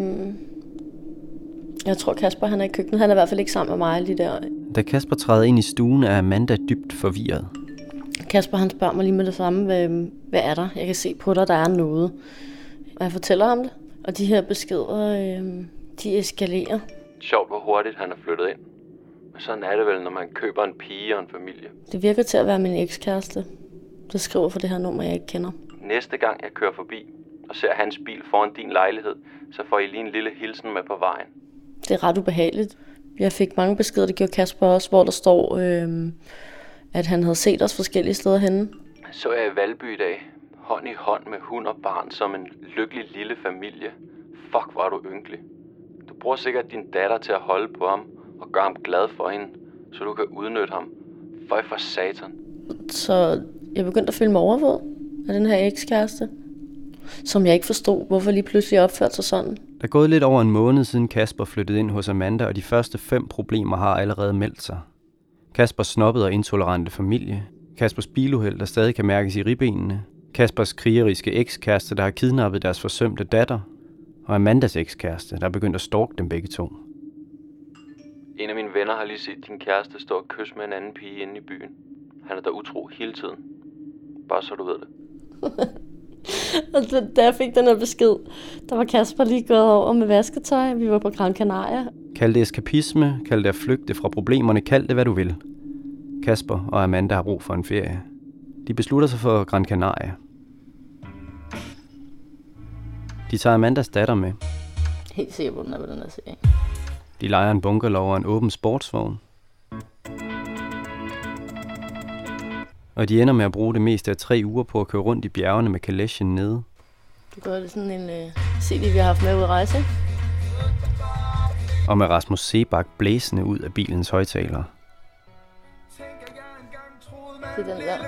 Jeg tror, Kasper han er i køkkenet. Han er i hvert fald ikke sammen med mig lige der. Da Kasper træder ind i stuen, er Amanda dybt forvirret. Kasper han spørger mig lige med det samme, hvad er der? Jeg kan se på dig, der er noget. Og jeg fortæller ham det. Og de her beskeder, de eskalerer. Sjovt, hvor hurtigt han er flyttet ind. Men sådan er det vel, når man køber en pige og en familie. Det virker til at være min ekskæreste, der skriver for det her nummer, jeg ikke kender. Næste gang jeg kører forbi og ser hans bil foran din lejlighed, så får I lige en lille hilsen med på vejen. Det er ret ubehageligt. Jeg fik mange beskeder, det gjorde Kasper også, hvor der står, at han havde set os forskellige steder henne. Så er jeg i Valby i dag. Hånd i hånd med hund og barn som en lykkelig lille familie. Fuck, hvor er du ynkelig. Du bruger sikkert din datter til at holde på ham og gøre ham glad for hende, så du kan udnytte ham. Føj for satan. Så jeg begyndte at føle mig overvåget af den her ekskæreste, som jeg ikke forstod, hvorfor lige pludselig opførte sig sådan. Der er gået lidt over en måned siden Kasper flyttede ind hos Amanda, og de første 5 problemer har allerede meldt sig. Kaspers snobbede og intolerante familie, Kaspers biluheld, der stadig kan mærkes i ribbenene, Kaspers krigeriske ekskæreste, der har kidnappet deres forsømte datter, og Amandas ekskæreste, der er begyndt at stalke dem begge to. En af mine venner har lige set din kæreste stå og kysse med en anden pige inde i byen. Han er der utro hele tiden. Bare så du ved det. Og da jeg fik den her besked, der var Kasper lige gået over med vasketøj. Vi var på Gran Canaria. Kald det eskapisme, kald det at flygte fra problemerne, kald det hvad du vil. Kasper og Amanda har brug for en ferie. De beslutter sig for Gran Canaria. De tager Amandas datter med. Helt sikker på, den er på den her serie. De lejer en bunkerlov og en åben sportsvogn. Og de ender med at bruge det meste af 3 uger på at køre rundt i bjergene med kalesjen nede. Du gør det sådan en CD, vi har haft med ud at rejse, ikke? Og med Rasmus Seebach blæsende ud af bilens højttalere. Det er den der.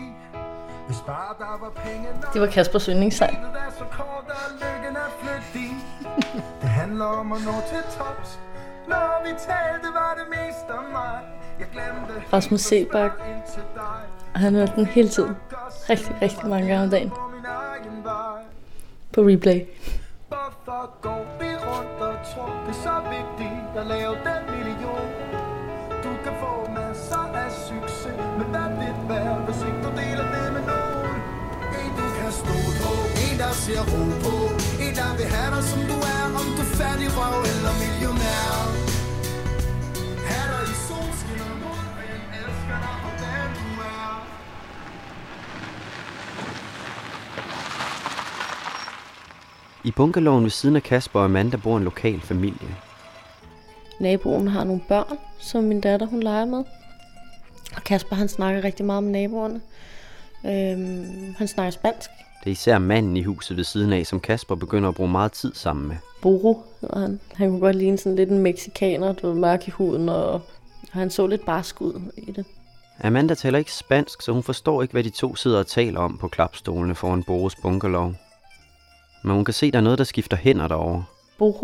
Det var Kaspers yndlingssang. Det handler om at nå til tops. Når vi talte, var det mest om mig. Jeg glemte Rasmus Seebach. Han hørte den hele tiden. Rigtig, rigtig mange gange om dagen. På replay. Hvorfor går vi rundt og tror, det er så vigtigt at lave den million? Du kan få masser af succes, men hvad det værd, hvis ikke du deler det med nogen? En du kan stole på, en der ser ro på, en der vil have dig som du er, om du er færdig røv eller millionær. Her der i solskin og modvind, elsker dig for den du er. I bungalowen ved siden af Kasper og Amanda bor en lokal familie. Naboen har nogle børn, som min datter hun leger med. Og Kasper han snakker rigtig meget med naboerne. Han snakker spansk. Det er især manden i huset ved siden af, som Kasper begynder at bruge meget tid sammen med. Burro hedder han. Han kunne godt ligne sådan lidt en mexikaner, du var mørk i huden, og han så lidt barsk ud i det. Amanda taler ikke spansk, så hun forstår ikke, hvad de to sidder og taler om på klapstolene foran Burros bungalow. Men hun kan se, der er noget, der skifter hænder derovre. Burro,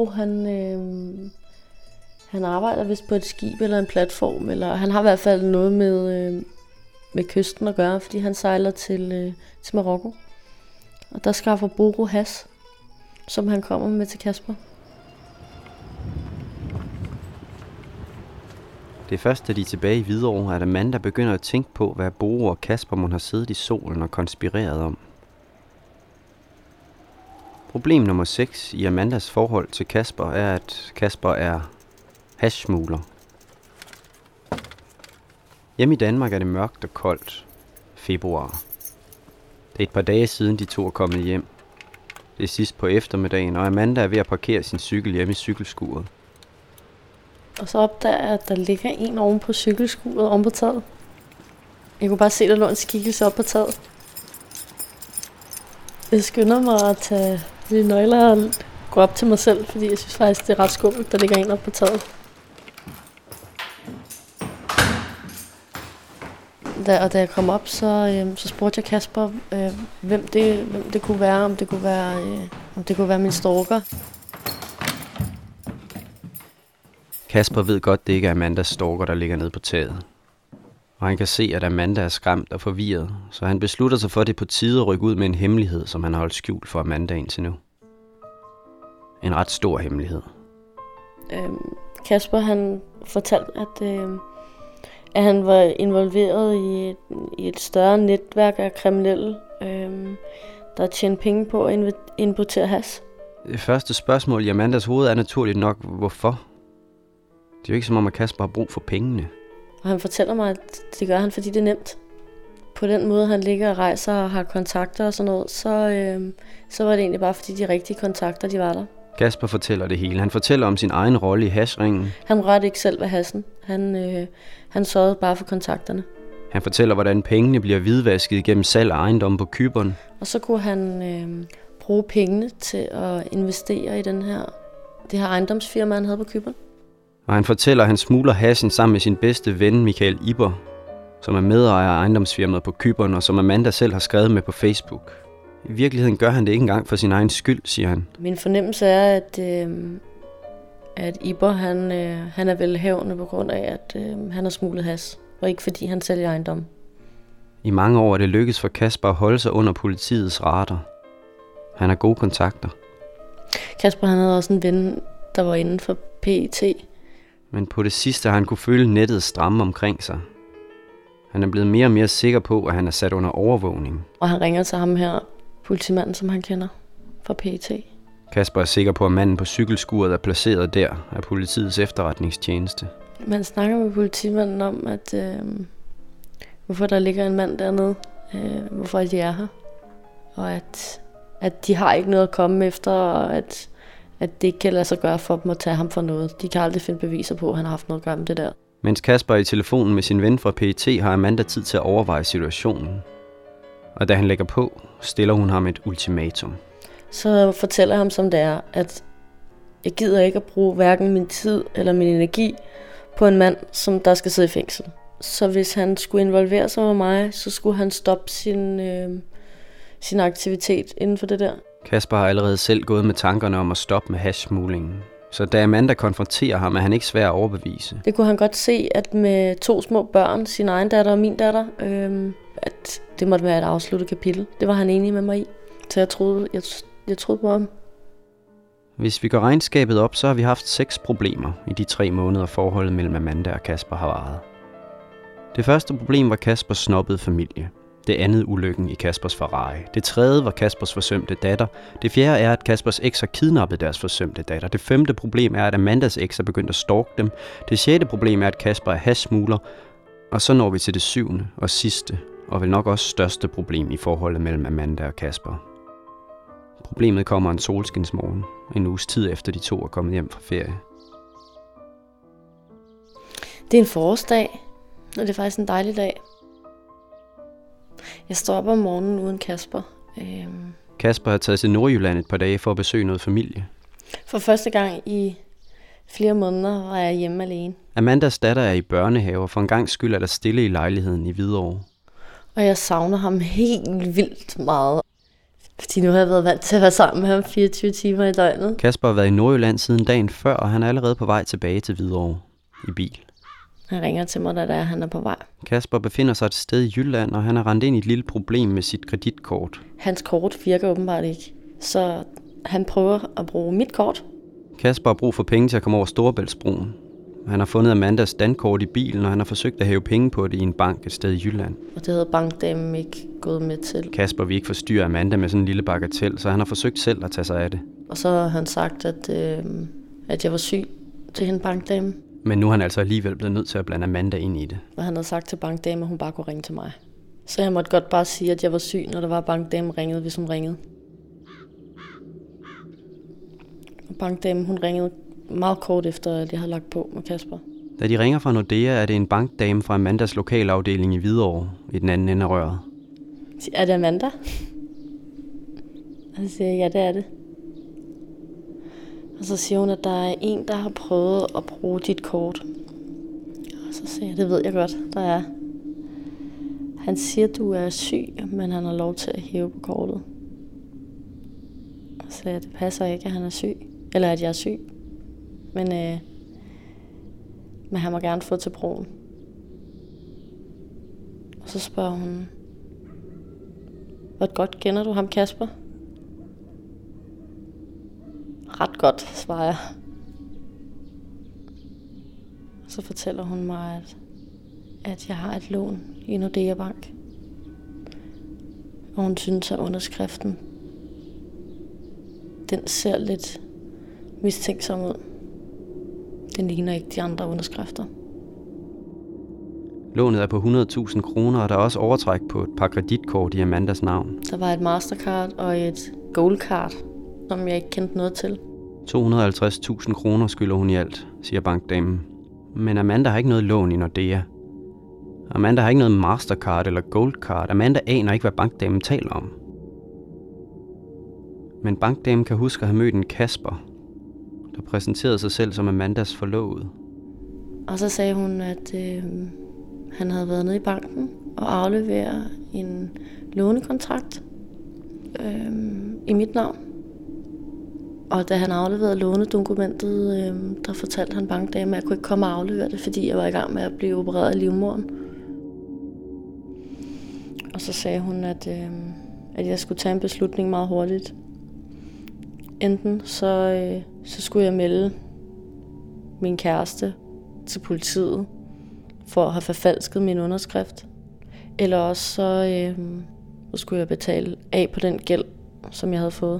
han arbejder vist på et skib eller en platform, eller han har i hvert fald noget med kysten at gøre, fordi han sejler til Marokko. Og der skaffer Burro hash, som han kommer med til Kasper. Det er først, da de er tilbage i Hvidovre, at Amanda begynder at tænke på, hvad Burro og Kasper må have siddet i solen og konspireret om. Problem nummer 6 i Amandas forhold til Kasper er, at Kasper er hashsmugler. Hjemme i Danmark er det mørkt og koldt. Februar. Det er et par dage siden de to er kommet hjem. Det er sidst på eftermiddagen, og Amanda er ved at parkere sin cykel hjemme i cykelskuret. Og så opdager jeg, at der ligger en oven på cykelskuret oven på taget. Jeg kunne bare se, der lå en skikkelse op på taget. Jeg skynder mig at tage de nøgler og gå op til mig selv, fordi jeg synes faktisk, det er ret skummelt, der ligger en op på taget. Da jeg kom op, så spurgte jeg Kasper, hvem det kunne være, om det kunne være min stalker. Kasper ved godt, det ikke er Amandas stalker, der ligger nede på taget. Og han kan se, at Amanda er skræmt og forvirret, så han beslutter sig for, at det er på tide at rykke ud med en hemmelighed, som han har holdt skjult for Amanda indtil nu. En ret stor hemmelighed. Kasper han fortalte, at han var involveret i et større netværk af kriminelle, der tjente penge på at importere hash. Det første spørgsmål i Amandas hoved er naturligt nok, hvorfor? Det er jo ikke som om, at Kasper har brug for pengene. Og han fortæller mig, at det gør han, fordi det er nemt. På den måde, han ligger og rejser og har kontakter og sådan noget, så var det egentlig bare, fordi de rigtige kontakter, de var der. Kasper fortæller det hele. Han fortæller om sin egen rolle i hashringen. Han rørte ikke selv ved hashen. Han sørgede bare for kontakterne. Han fortæller, hvordan pengene bliver hvidvasket gennem salg af ejendomme på Cypern. Og så kunne han bruge pengene til at investere i det her ejendomsfirma, han havde på Cypern. Og han fortæller, at han smugler hashen sammen med sin bedste ven, Michael Iber, som er medejer af ejendomsfirmaet på Cypern, og som Amanda selv har skrevet med på Facebook. I virkeligheden gør han det ikke engang for sin egen skyld, siger han. Min fornemmelse er, at Iber han er velhavende på grund af, at han har smuglet hash, og ikke fordi han sælger ejendom. I mange år er det lykkedes for Kasper at holde sig under politiets radar. Han har gode kontakter. Kasper han havde også en ven, der var inden for PET. Men på det sidste har han kunne føle nettet stramme omkring sig. Han er blevet mere og mere sikker på, at han er sat under overvågning. Og han ringer til ham her, politimanden, som han kender fra PET. Kasper er sikker på, at manden på cykelskuret er placeret der af politiets efterretningstjeneste. Man snakker med politimanden om, at hvorfor der ligger en mand dernede, hvorfor de er her, og at de har ikke noget at komme efter, og at det ikke kan lade sig gøre for dem at tage ham for noget. De kan aldrig finde beviser på, at han har haft noget at gøre med det der. Mens Kasper er i telefonen med sin ven fra PET, har Amanda tid til at overveje situationen. Og da han lægger på, stiller hun ham et ultimatum. Så fortæller jeg ham, som det er, at jeg gider ikke at bruge hverken min tid eller min energi på en mand, som der skal sidde i fængsel. Så hvis han skulle involvere sig med mig, så skulle han stoppe sin aktivitet inden for det der. Kasper har allerede selv gået med tankerne om at stoppe med hashsmuglingen. Så da Amanda konfronterer ham, er han ikke svær at overbevise. Det kunne han godt se, at med 2 små børn, sin egen datter og min datter, at det måtte være et afsluttet kapitel. Det var han enig med mig i. Så jeg troede på ham. Hvis vi går regnskabet op, så har vi haft 6 problemer i de 3 måneder forholdet mellem Amanda og Kasper har varet. Det første problem var Kaspers snobbede familie. Det andet ulykken i Kaspers Ferrari. Det tredje var Kaspers forsømte datter. Det fjerde er, at Kaspers eks har kidnappet deres forsømte datter. Det 5. problem er, at Amandas eks er begyndt at stalke dem. Det 6. problem er, at Kasper er hashsmugler. Og så når vi til det 7. og sidste, og vel nok også største problem i forholdet mellem Amanda og Kasper. Problemet kommer en solskinsmorgen, en uges tid efter de 2 er kommet hjem fra ferie. Det er en forårsdag, og det er faktisk en dejlig dag. Jeg står op om morgenen uden Kasper. Kasper har taget til Nordjylland et par dage for at besøge noget familie. For første gang i flere måneder var jeg hjemme alene. Amandas datter er i børnehave, og for en gang skyld er der stille i lejligheden i Hvidovre. Og jeg savner ham helt vildt meget. Fordi nu har jeg været vant til at være sammen med ham 24 timer i døgnet. Kasper har været i Nordjylland siden dagen før, og han er allerede på vej tilbage til Hvidovre i bil. Han ringer til mig, da han er på vej. Kasper befinder sig et sted i Jylland, og han har rendt ind i et lille problem med sit kreditkort. Hans kort virker åbenbart ikke, så han prøver at bruge mit kort. Kasper har brug for penge til at komme over Storebæltsbroen. Han har fundet Amandas dankort i bilen, og han har forsøgt at hæve penge på det i en bank et sted i Jylland. Og det havde bankdamen ikke gået med til. Kasper vil ikke forstyrre Amanda med sådan en lille bagatel, så han har forsøgt selv at tage sig af det. Og så har han sagt, at jeg var syg til hende bankdame. Men nu er han altså alligevel blevet nødt til at blande Amanda ind i det. Og han havde sagt til bankdamen, at hun bare kunne ringe til mig. Så jeg måtte godt bare sige, at jeg var syg, når der var bankdamen ringede, hvis hun ringede. Og bankdamen, hun ringede meget kort efter, at jeg havde lagt på med Kasper. Da de ringer fra Nordea, er det en bankdame fra Amandas lokalafdeling i Hvidovre, i den anden ende af røret. Er det Amanda? Og så siger jeg, ja, det er det. Og så siger hun, at der er en, der har prøvet at bruge dit kort. Og så siger jeg, det ved jeg godt, der er. Han siger, at du er syg, men han har lov til at hæve på kortet. Og så siger jeg, det passer ikke, at han er syg. Eller at jeg er syg. Men han må gerne få til broen. Og så spørger hun, hvor godt kender du ham, Kasper? Ret godt, svarer jeg. Så fortæller hun mig, at jeg har et lån i Nordea Bank. Og hun synes, at underskriften, den ser lidt mistænksom ud. Den ligner ikke de andre underskrifter. Lånet er på 100.000 kroner, og der er også overtræk på et par kreditkort i Amandas navn. Der var et Mastercard og et Goldcard, som jeg ikke kendte noget til. 250.000 kroner skylder hun i alt, siger bankdamen. Men Amanda har ikke noget lån i Nordea. Amanda har ikke noget Mastercard eller Goldcard. Amanda aner ikke, hvad bankdamen taler om. Men bankdamen kan huske at have mødt en Kasper, der præsenterede sig selv som Amandas forlovede. Og så sagde hun, at han havde været nede i banken og afleveret en lånekontrakt i mit navn. Og da han afleverede lånedokumentet, der fortalte han bankdamen, at jeg kunne ikke komme og aflevere det, fordi jeg var i gang med at blive opereret af livmoderen. Og så sagde hun, at jeg skulle tage en beslutning meget hurtigt. Enten så skulle jeg melde min kæreste til politiet for at have forfalsket min underskrift. Eller også så skulle jeg betale af på den gæld, som jeg havde fået.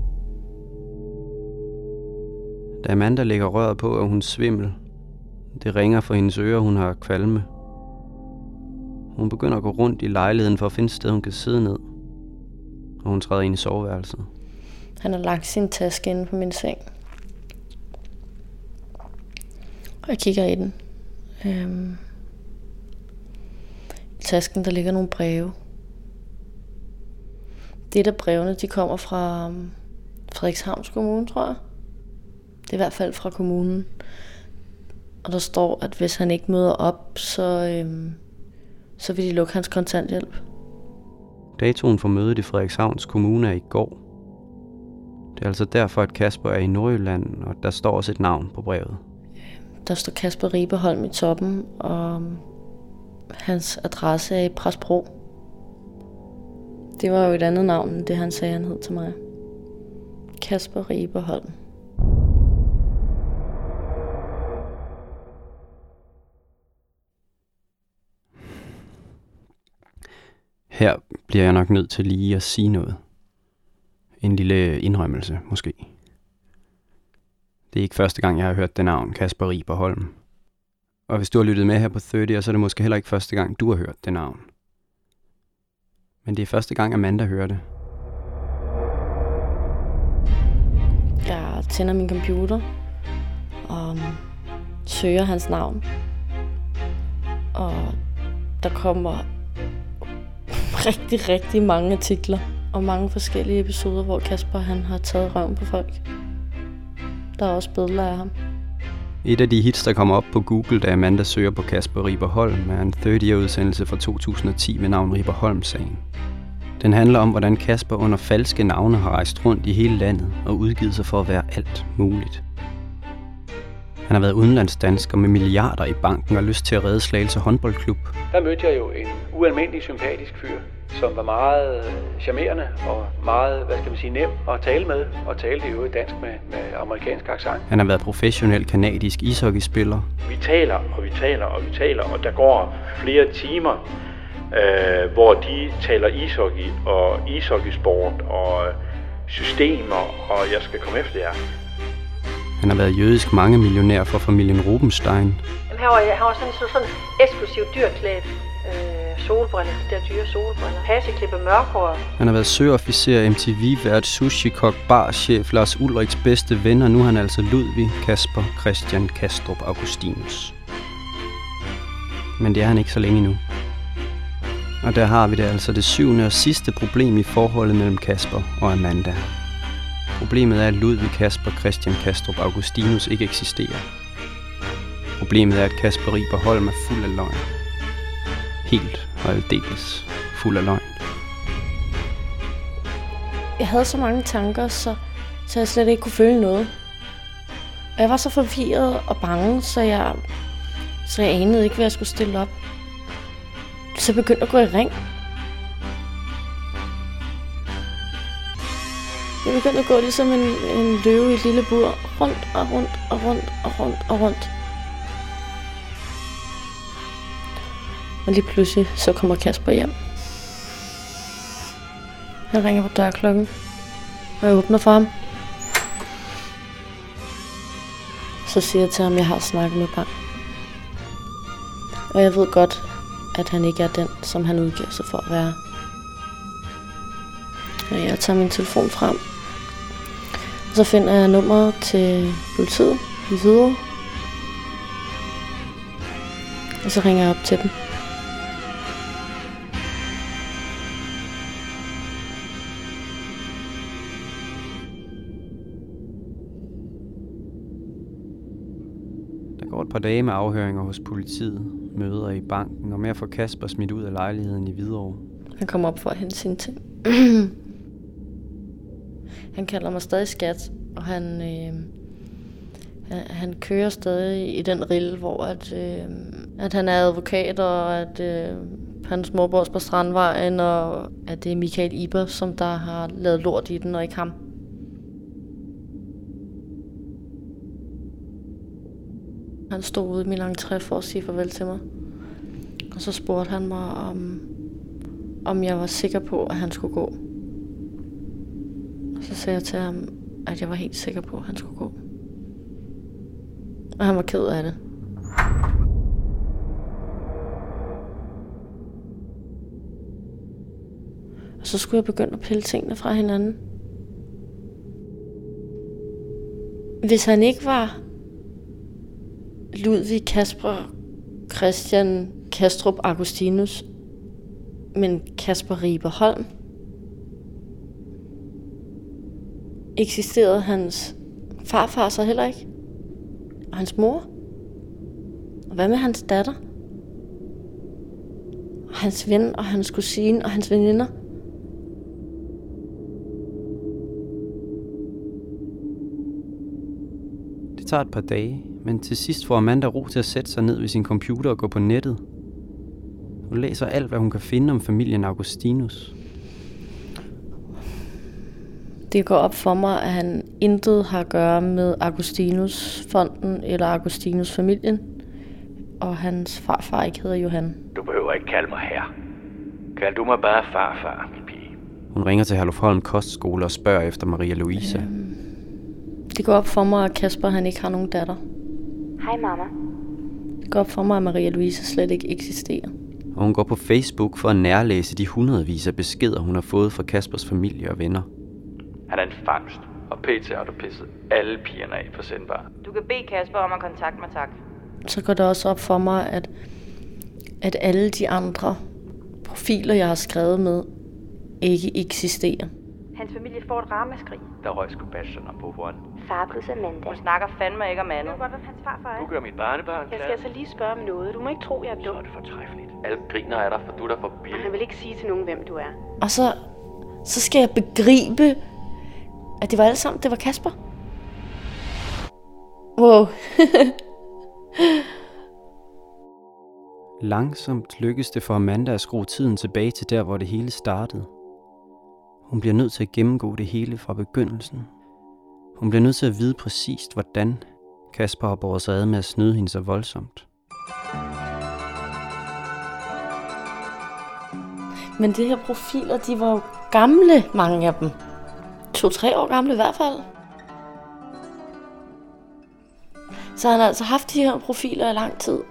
Da Amanda lægger røret på, er hun svimmel. Det ringer for hendes ører, hun har kvalme. Hun begynder at gå rundt i lejligheden for at finde et sted, hun kan sidde ned. Og hun træder ind i soveværelset. Han har lagt sin taske inde på min seng. Og jeg kigger i den. I tasken der ligger nogle breve. Det af brevene, de kommer fra Frederikshavns Kommune, tror jeg. Det er i hvert fald fra kommunen. Og der står, at hvis han ikke møder op, så vil de lukke hans kontanthjælp. Datoen for mødet i Frederikshavns Kommune er i går. Det er altså derfor, at Kasper er i Nordjylland, og der står også et navn på brevet. Der står Kasper Riberholm i toppen, og hans adresse er i Præstbro. Det var jo et andet navn, end det han sagde, han hed til mig. Kasper Riberholm. Her bliver jeg nok nødt til lige at sige noget. En lille indrømmelse, måske. Det er ikke første gang, jeg har hørt det navn, Kasper Riberholm. Og hvis du har lyttet med her på 30, så er det måske heller ikke første gang, du har hørt det navn. Men det er første gang, Amanda hører det. Jeg tænder min computer og søger hans navn. Og der kommer rigtig, rigtig mange artikler og mange forskellige episoder, hvor Kasper han har taget røven på folk. Der er også billeder af ham. Et af de hits, der kommer op på Google, da Amanda søger på Kasper Riberholm, er en 30-udsendelse fra 2010 ved navn Riberholm-sagen. Den handler om, hvordan Kasper under falske navne har rejst rundt i hele landet og udgivet sig for at være alt muligt. Han har været udenlandsdansker med milliarder i banken og lyst til at redde Slagelse håndboldklub. Der mødte jeg jo en ualmindelig sympatisk fyr, som var meget charmerende og meget, nem at tale med, og talte jo dansk med amerikansk accent. Han har været professionel kanadisk ishockeyspiller. Vi taler, og der går flere timer, hvor de taler ishockey og ishockeysport og systemer, og jeg skal komme efter jer. Han har været jødisk mangemillionær for familien Rubenstein. Jamen, han var sådan eksklusivt dyrklædt. Solbriller, de der dyre solbriller. Passeklippe mørkhåret. Han har været søofficer, MTV-vært, sushi-kok, barchef, Lars Ulriks bedste ven, og nu er han altså Ludvig Kasper Christian Kastrup Augustinus. Men det er han ikke så længe nu. Og der har vi det altså det 7. og sidste problem i forholdet mellem Kasper og Amanda. Problemet er, at Ludvig Kasper Christian Kastrup Augustinus ikke eksisterer. Problemet er, at Kasper Riberholm er fuld af løgn. Helt og aldeles fuld af løgn. Jeg havde så mange tanker, så jeg slet ikke kunne føle noget. Og jeg var så forvirret og bange, så jeg anede ikke, hvad jeg skulle stille op. Så jeg begyndte at gå i ring. Jeg begyndte at gå ligesom en løve i et lille bur. Rundt og rundt og rundt og rundt og rundt. Og lige pludselig så kommer Kasper hjem. Han ringer på dørklokken, og jeg åbner for ham. Så siger jeg til ham, at jeg har snakket med Bang. Og jeg ved godt, at han ikke er den, som han udgiver sig for at være. Og jeg tager min telefon frem. Og så finder jeg nummeret til politiet i Hvidovre. Og så ringer jeg op til dem. Der går et par dage med afhøringer hos politiet, møder i banken og med at få Kasper smidt ud af lejligheden i Hvidovre. Han kommer op for at hente sine ting. Han kalder mig stadig skat, og han kører stadig i den rille, hvor at han er advokat, og at hans mor bor på Strandvejen, og at det er Michael Iber, som der har lavet lort i den, og ikke ham. Han stod ude i min entré for at sige farvel til mig. Og så spurgte han mig, om jeg var sikker på, at han skulle gå. Og så sagde jeg til ham, at jeg var helt sikker på, at han skulle gå. Og han var ked af det. Og så skulle jeg begynde at pille tingene fra hinanden. Hvis han ikke var Ludvig Kasper Christian Kastrup Augustinus, men Kasper Ribe Holm. Eksisterede hans farfar så heller ikke? Og hans mor? Og hvad med hans datter? Og hans ven og hans kusine og hans veninder? Det tager et par dage, men til sidst får Amanda ro til at sætte sig ned ved sin computer og gå på nettet. Hun læser alt, hvad hun kan finde om familien Augustinus. Det går op for mig, at han intet har at gøre med Augustinus-fonden eller Augustinus-familien, og hans farfar ikke hedder Johan. Du behøver ikke kalde mig her. Kald du mig bare farfar, min pige. Hun ringer til Herlufholm Kostskole og spørger efter Maria Louise. Det går op for mig, at Kasper han ikke har nogen datter. Hej mamma. Det går op for mig, at Maria Louise slet ikke eksisterer. Og hun går på Facebook for at nærlæse de hundredvis af beskeder, hun har fået fra Kaspers familie og venner. Han er en fangst, og PT har du pisset alle pigerne af på sendbar. Du kan bede Kasper om at kontakte mig, tak. Så går det også op for mig, at alle de andre profiler, jeg har skrevet med, ikke eksisterer. Hans familie får et ramaskrig. Der røg sgu bacheloren på hånden. Far plus Amanda. Hun snakker fandme ikke om andet. Det er godt, hvem hans farfar er. Du gør mit barnebarn Jeg skal altså lige spørge om noget. Du må ikke tro, jeg er dum. Så er det fortræffeligt. Alle griner af dig, for du er der for Og billig. han vil ikke sige til nogen, hvem du er. Og så skal jeg begribe, at det var alle sammen, det var Kasper. Wow. Langsomt lykkes det for Amanda at skrue tiden tilbage til der, hvor det hele startede. Hun bliver nødt til at gennemgå det hele fra begyndelsen. Hun bliver nødt til at vide præcist, hvordan Kasper har båret sig ad med at snyde hende så voldsomt. Men de her profiler, de var jo gamle, mange af dem. 2-3 år gamle i hvert fald. Så han har altså haft de her profiler i lang tid.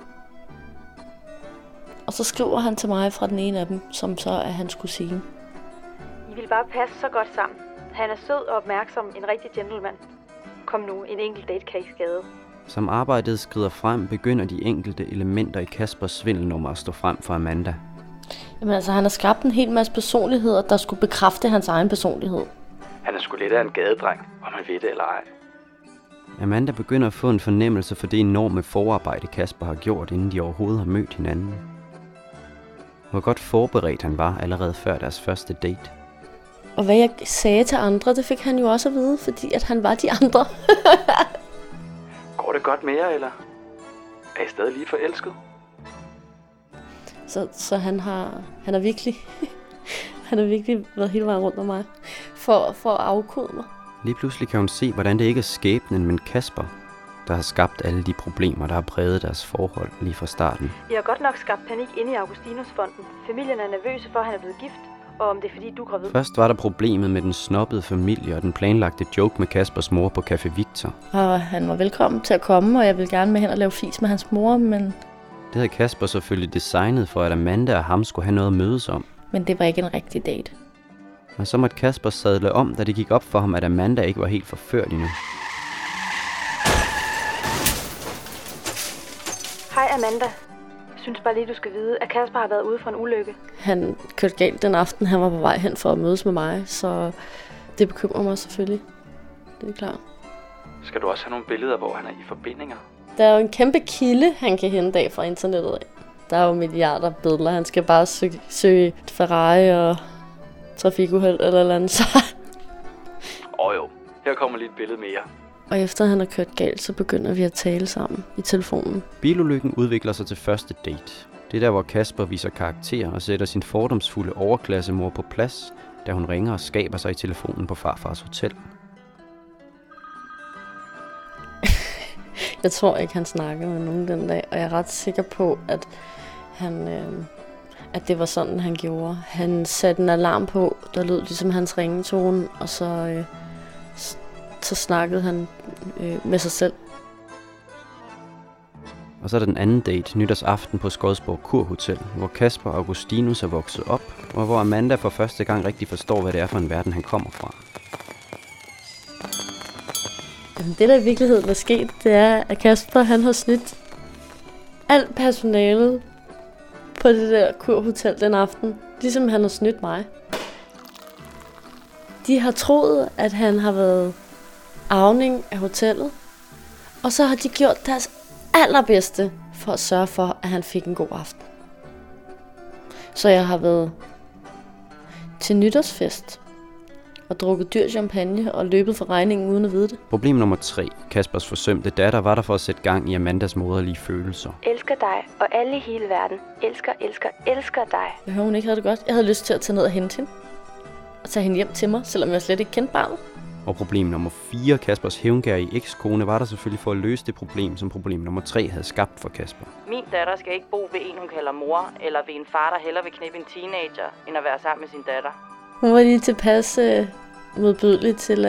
Og så skriver han til mig fra den ene af dem, som så er hans kusine. I vil bare passe så godt sammen. Han er sød og opmærksom, en rigtig gentleman. Kom nu, en enkelt date kan ikke skade. Som arbejdet skrider frem, begynder de enkelte elementer i Kaspers svindelnummer at stå frem for Amanda. Jamen altså, han har skabt en hel masse personligheder, der skulle bekræfte hans egen personlighed. Han er sgu lidt af en gadedreng, om man ved det eller ej. Amanda begynder at få en fornemmelse for det enorme forarbejde, Kasper har gjort, inden de overhovedet har mødt hinanden. Hvor godt forberedt han var allerede før deres første date. Og hvad jeg sagde til andre, det fik han jo også at vide, fordi at han var de andre. Går det godt med jer, eller er I stadig lige forelsket? Så han har virkelig han har virkelig været hele vejen rundt om mig for at afkode mig. Lige pludselig kan hun se, hvordan det ikke er skæbnen, men Kasper, der har skabt alle de problemer, der har præget deres forhold lige fra starten. Jeg har godt nok skabt panik inde i Augustinus-fonden. Familien er nervøse for, at han er blevet gift, og om det er fordi, du er gravid. Først var der problemet med den snobbede familie og den planlagte joke med Kaspers mor på Café Victor. Og han var velkommen til at komme, og jeg ville gerne med hen og lave fis med hans mor, men... Det havde Kasper selvfølgelig designet for, at Amanda og ham skulle have noget at mødes om. Men det var ikke en rigtig date. Og så måtte Kasper sadle om, da det gik op for ham, at Amanda ikke var helt forført endnu. Hej Amanda. Jeg synes bare lige, du skal vide, at Kasper har været ude for en ulykke. Han kørte galt den aften, han var på vej hen for at mødes med mig, så det bekymrer mig selvfølgelig. Det er klart. Skal du også have nogle billeder, hvor han er i forbindinger? Der er jo en kæmpe kilde, han kan hente af fra internettet af. Der er jo milliarder billeder. Han skal bare søge Ferrari og trafikuheld eller andet. Jo, her kommer lige et billede mere. Og efter han har kørt galt, så begynder vi at tale sammen i telefonen. Bilulykken udvikler sig til første date. Det er der, hvor Kasper viser karakter og sætter sin fordomsfulde overklassemor på plads, da hun ringer og skaber sig i telefonen på farfars hotel. Jeg tror ikke, han snakkede med nogen den dag, og jeg er ret sikker på, at at det var sådan, han gjorde. Han satte en alarm på, der lød ligesom hans ringetone, og så snakkede han med sig selv. Og så er der den anden date, nytårsaften på Skodsborg Kurhotel, hvor Kasper og Augustinus er vokset op, og hvor Amanda for første gang rigtig forstår, hvad det er for en verden, han kommer fra. Jamen, det der i virkeligheden er sket, det er, at Kasper han har snydt alt personalet på det der kurhotel den aften, ligesom han har snydt mig. De har troet, at han har været arving af hotellet, og så har de gjort deres allerbedste for at sørge for, at han fik en god aften. Så jeg har været til nytårsfest og drukket dyr champagne og løbet for regningen uden at vide det. Problem nummer 3. Kaspers forsømte datter var der for at sætte gang i Amandas moderlige følelser. Elsker dig, og alle i hele verden elsker dig. Jeg hører, hun ikke havde det godt. Jeg havde lyst til at tage ned og hente hende. Og tage hende hjem til mig, selvom jeg slet ikke kendte barnet. Og problem nummer 4. Kaspers hævngærige ekskone var der selvfølgelig for at løse det problem, som problem nummer 3 havde skabt for Kasper. Min datter skal ikke bo ved en, hun kalder mor, eller ved en far, der hellere vil knippe en teenager, end at være sammen med sin datter. Hun var lige tilpas modbydelig til,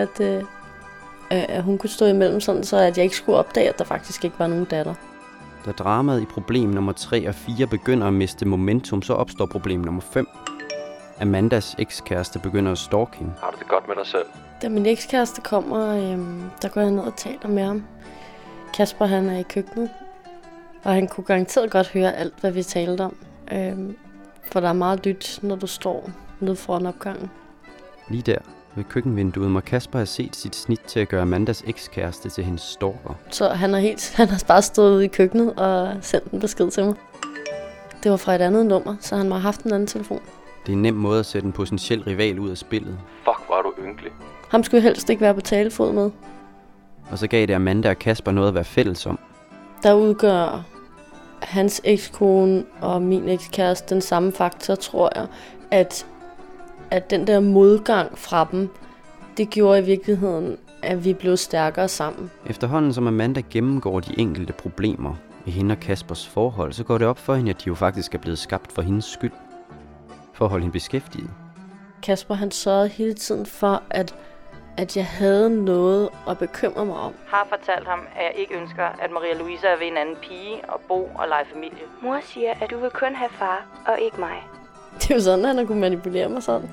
at hun kunne stå imellem, sådan, så at jeg ikke skulle opdage, at der faktisk ikke var nogen datter. Da dramaet i problem nummer 3 og 4 begynder at miste momentum, så opstår problem nummer 5. Amandas ekskæreste begynder at stalke hende. Har du det godt med dig selv? Da min ekskæreste kommer, der går jeg ned og taler med ham. Kasper, han er i køkkenet, og han kunne garanteret godt høre alt, hvad vi talte om. For der er meget lyt, når du står nede foran opgangen. Lige der ved køkkenvinduet må Kasper have set sit snit til at gøre Amandas ekskæreste til hendes stalker. Så han har bare stået ude i køkkenet og sendt en besked til mig. Det var fra et andet nummer, så han må have haft en anden telefon. Det er en nem måde at sætte en potentiel rival ud af spillet. Fuck, hvor er du ynkelig. Ham skulle helst ikke være på talefod med. Og så gav det Amanda og Kasper noget at være fælles om. Der udgør hans ekskone og min ekskæreste den samme faktor, tror jeg, at den der modgang fra dem, det gjorde i virkeligheden, at vi blev stærkere sammen. Efterhånden som Amanda gennemgår de enkelte problemer i hende og Kaspers forhold, så går det op for hende, at de jo faktisk er blevet skabt for hendes skyld. For at holde hende beskæftiget. Kasper, han sørgede hele tiden for, at jeg havde noget at bekymre mig om. Har fortalt ham, at jeg ikke ønsker, at Maria Louise er ved en anden pige og bo og lege familie. Mor siger, at du vil kun have far og ikke mig. Det er jo sådan, at han har kunnet manipulere mig sådan.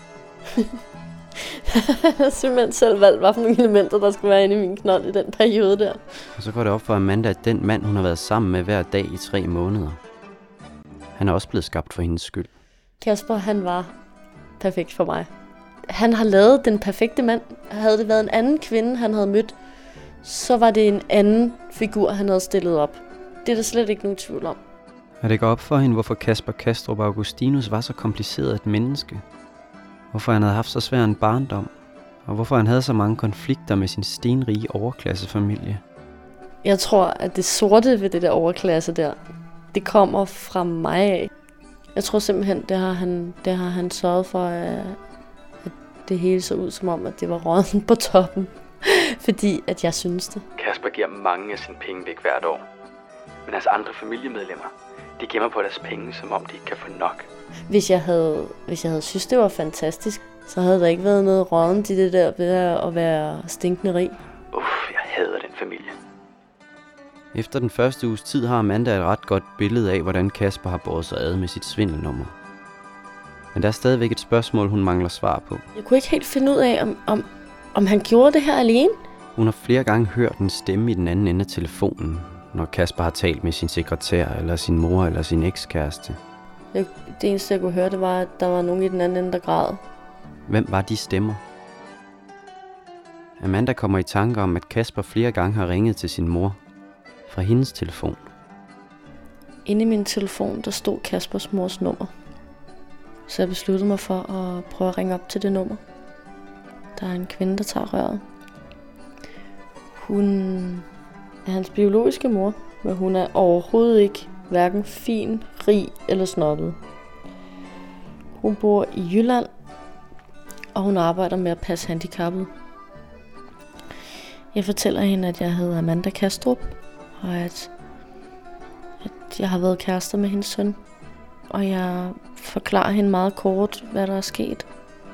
Jeg har simpelthen selv valgt, hvad for nogle elementer, der skulle være inde i min knold i den periode der. Og så går det op for Amanda, at den mand, hun har været sammen med hver dag i 3 måneder, han er også blevet skabt for hendes skyld. Kasper, han var perfekt for mig. Han har lavet den perfekte mand. Havde det været en anden kvinde, han havde mødt, så var det en anden figur, han havde stillet op. Det er der slet ikke nogen tvivl om. Og det går op for hende, hvorfor Kasper Kastrup Augustinus var så kompliceret et menneske. Hvorfor han havde haft så svær en barndom. Og hvorfor han havde så mange konflikter med sin stenrige overklassefamilie. Jeg tror, at det sorte ved det der overklasse der, det kommer fra mig af. Jeg tror simpelthen, det har han sørget for, at det hele så ud som om, at det var råden på toppen. Fordi at jeg synes det. Kasper giver mange af sine penge væk hvert år. Men hans andre familiemedlemmer, de gemmer på deres penge, som om de ikke kan få nok. Hvis jeg havde synes, det var fantastisk, så havde der ikke været noget rådent i det der ved at være stinkende rig. Jeg hader den familie. Efter den første uges tid har Amanda et ret godt billede af, hvordan Kasper har båret sig ad med sit svindelnummer. Men der er stadigvæk et spørgsmål, hun mangler svar på. Jeg kunne ikke helt finde ud af, om han gjorde det her alene. Hun har flere gange hørt en stemme i den anden ende af telefonen, når Kasper har talt med sin sekretær, eller sin mor, eller sin ekskæreste. Det eneste, jeg kunne høre, det var, at der var nogen i den anden ende, der græd. Hvem var de stemmer? Amanda kommer i tanke om, at Kasper flere gange har ringet til sin mor fra hendes telefon. Inde i min telefon, der stod Kaspers mors nummer. Så jeg besluttede mig for at prøve at ringe op til det nummer. Der er en kvinde, der tager røret. Hun er hans biologiske mor, men hun er overhovedet ikke hverken fin, rig eller snobbet. Hun bor i Jylland, og hun arbejder med at passe handicappede. Jeg fortæller hende, at jeg hedder Amanda Kastrup, og at jeg har været kærester med hendes søn. Og jeg forklarer hende meget kort, hvad der er sket.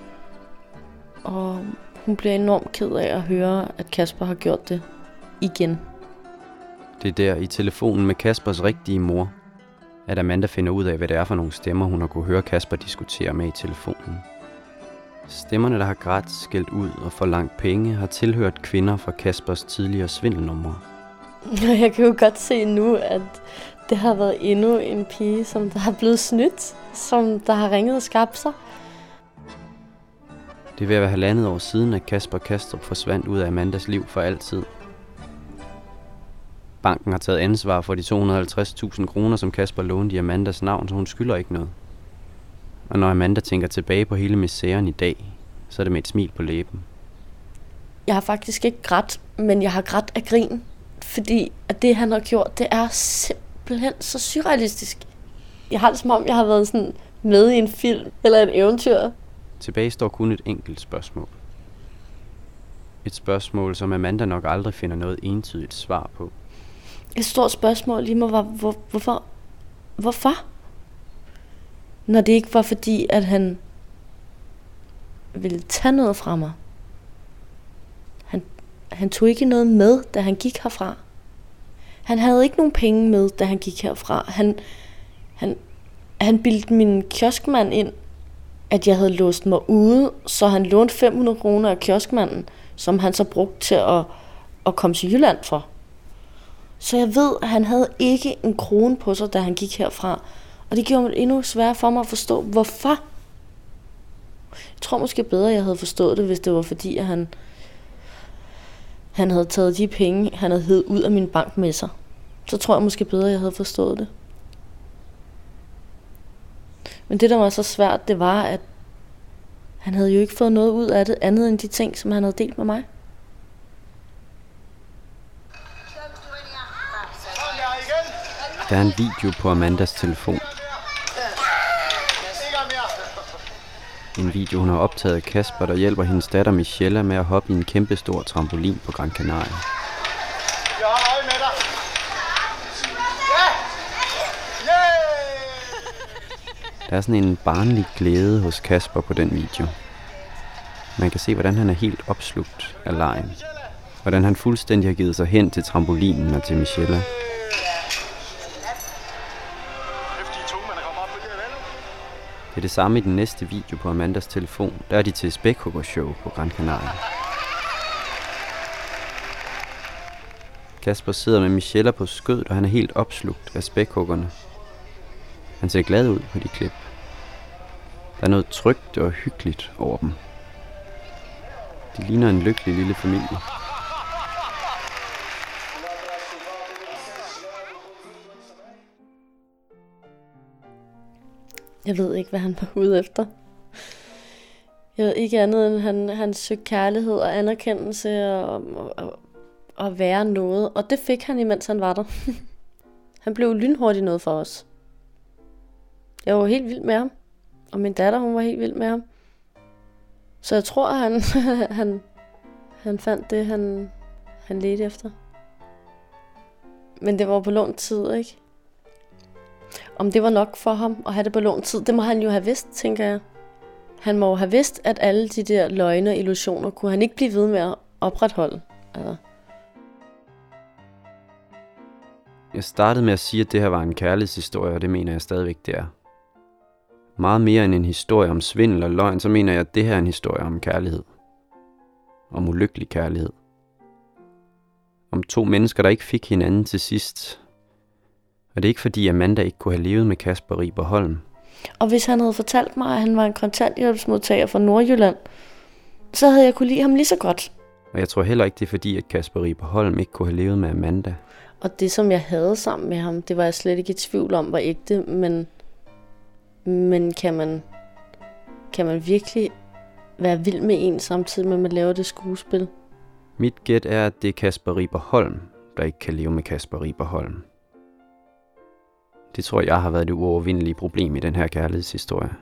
Og hun bliver enormt ked af at høre, at Kasper har gjort det igen. Det er der i telefonen med Kaspers rigtige mor, at Amanda finder ud af, hvad det er for nogle stemmer, hun har kunne høre Kasper diskutere med i telefonen. Stemmerne, der har grædt, skældt ud og forlangt penge, har tilhørt kvinder fra Kaspers tidligere svindelnumre. Jeg kan jo godt se nu, at det har været endnu en pige, som der har blevet snydt, som der har ringet og skabt sig. Det er ved at være 1,5 år siden, at Kasper Kastrup forsvandt ud af Amandas liv for altid. Banken har taget ansvar for de 250.000 kroner, som Kasper lånte i Amandas navn, så hun skylder ikke noget. Og når Amanda tænker tilbage på hele misæren i dag, så er det med et smil på læben. Jeg har faktisk ikke grædt, men jeg har grædt af grin. Fordi at det, han har gjort, det er simpelthen så surrealistisk. Jeg har det som om, jeg har været sådan med i en film eller et eventyr. Tilbage står kun et enkelt spørgsmål. Et spørgsmål, som Amanda nok aldrig finder noget entydigt svar på. Et stort spørgsmål lige mig var, hvorfor? Hvorfor? Når det ikke var fordi, at han ville tage noget fra mig. Han tog ikke noget med, da han gik herfra. Han havde ikke nogen penge med, da han gik herfra. Han bildte min kioskmand ind, at jeg havde låst mig ude, så han lånte 500 kroner af kioskmanden, som han så brugte til at komme til Jylland for. Så jeg ved, at han havde ikke en krone på sig, da han gik herfra. Og det gjorde det endnu sværere for mig at forstå, hvorfor. Jeg tror måske bedre, at jeg havde forstået det, hvis det var fordi, at han havde taget de penge, han havde hævet ud af min bank med sig. Så tror jeg måske bedre, at jeg havde forstået det. Men det, der var så svært, det var, at han havde jo ikke fået noget ud af det, andet end de ting, som han havde delt med mig. Der er en video på Amandas telefon. En video, hun har optaget af Kasper, der hjælper hendes datter Michelle med at hoppe i en kæmpestor trampolin på Gran Canaria. Der er sådan en barnlig glæde hos Kasper på den video. Man kan se, hvordan han er helt opslugt af legen. Hvordan han fuldstændig har givet sig hen til trampolinen og til Michelle. Det er det samme i den næste video på Amandas telefon. Der er de til spækhuggershow på Gran Canaria. Kasper sidder med Michelle på skødet, og han er helt opslugt af spækhuggerne. Han ser glad ud på de klip. Der er noget trygt og hyggeligt over dem. De ligner en lykkelig lille familie. Jeg ved ikke, hvad han var ude efter. Jeg ved ikke andet, end han søgte kærlighed og anerkendelse og være noget. Og det fik han, imens han var der. Han blev lynhurtigt noget for os. Jeg var helt vild med ham. Og min datter, hun var helt vild med ham. Så jeg tror, han fandt det, han ledte efter. Men det var på lånt tid, ikke? Om det var nok for ham at have det på lånt tid, det må han jo have vidst, tænker jeg. Han må have vidst, at alle de der løgne og illusioner kunne han ikke blive ved med at opretholde. Altså. Jeg startede med at sige, at det her var en kærlighedshistorie, og det mener jeg stadigvæk, det er. Meget mere end en historie om svindel og løgn, så mener jeg, at det her er en historie om kærlighed. Om ulykkelig kærlighed. Om to mennesker, der ikke fik hinanden til sidst. Og det er ikke fordi Amanda ikke kunne have levet med Kasper Riber Holm. Og hvis han havde fortalt mig, at han var en kontanthjælpsmodtager fra Nordjylland, så havde jeg kunne lide ham lige så godt. Og jeg tror heller ikke, det er fordi, at Kasper Riber Holm ikke kunne have levet med Amanda. Og det, som jeg havde sammen med ham, det var jeg slet ikke i tvivl om, var ægte. Men kan man virkelig være vild med en, samtidig med at man laver det skuespil? Mit gæt er, at det er Kasper Riber Holm, der ikke kan leve med Kasper Riber Holm. Det tror jeg har været det uovervindelige problem i den her kærlighedshistorie.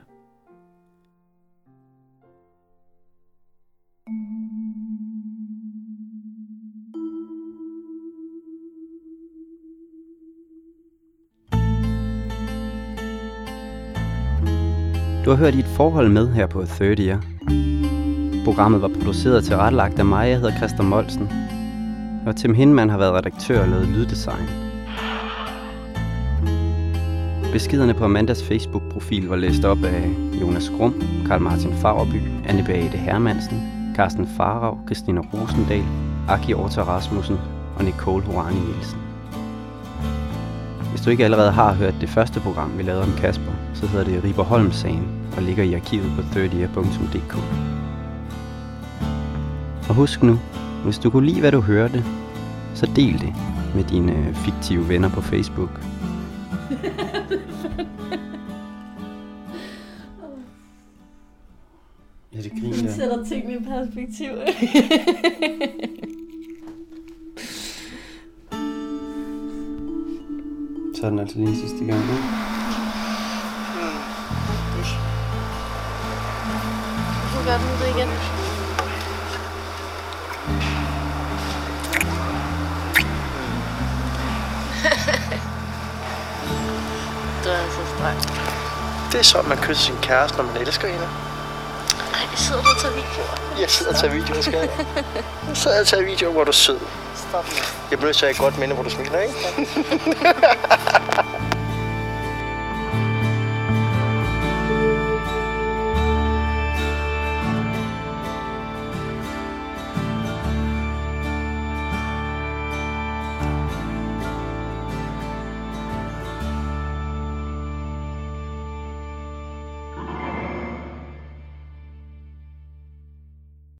Du har hørt i et forhold med her på 30'er. Programmet var produceret og tilrettelagt af mig, jeg hedder Christer Molsen. Og Tim Hinman har været redaktør og lavet lyddesign. Beskederne på Amandas Facebook-profil var læst op af Jonas Grum, Karl Martin Fagerby, Anne Beate Hermansen, Carsten Farag, Christina Rosendal, Aki Orta Rasmussen og Nicole Horani Nielsen. Hvis du ikke allerede har hørt det første program, vi lavede om Kasper, så hedder det Riberholm-sagen og ligger i arkivet på 30year.dk. Og husk nu, hvis du kunne lide, hvad du hørte, så del det med dine fiktive venner på Facebook. Ja, det griner. Du sætter tingene i perspektiv. Så er den altså lige sidste gang, ikke? Du gør den det igen. Du er så streng. Det er sådan, man kysser sin kæreste, når man elsker hende. Ej, sidder du og tager videoer? Jeg sidder og tager videoer, skal jeg. Jeg sidder og tager videoer, hvor du er sød. Stop nu. Jeg bliver nødt til at have et godt minde, hvor du smiler, ikke?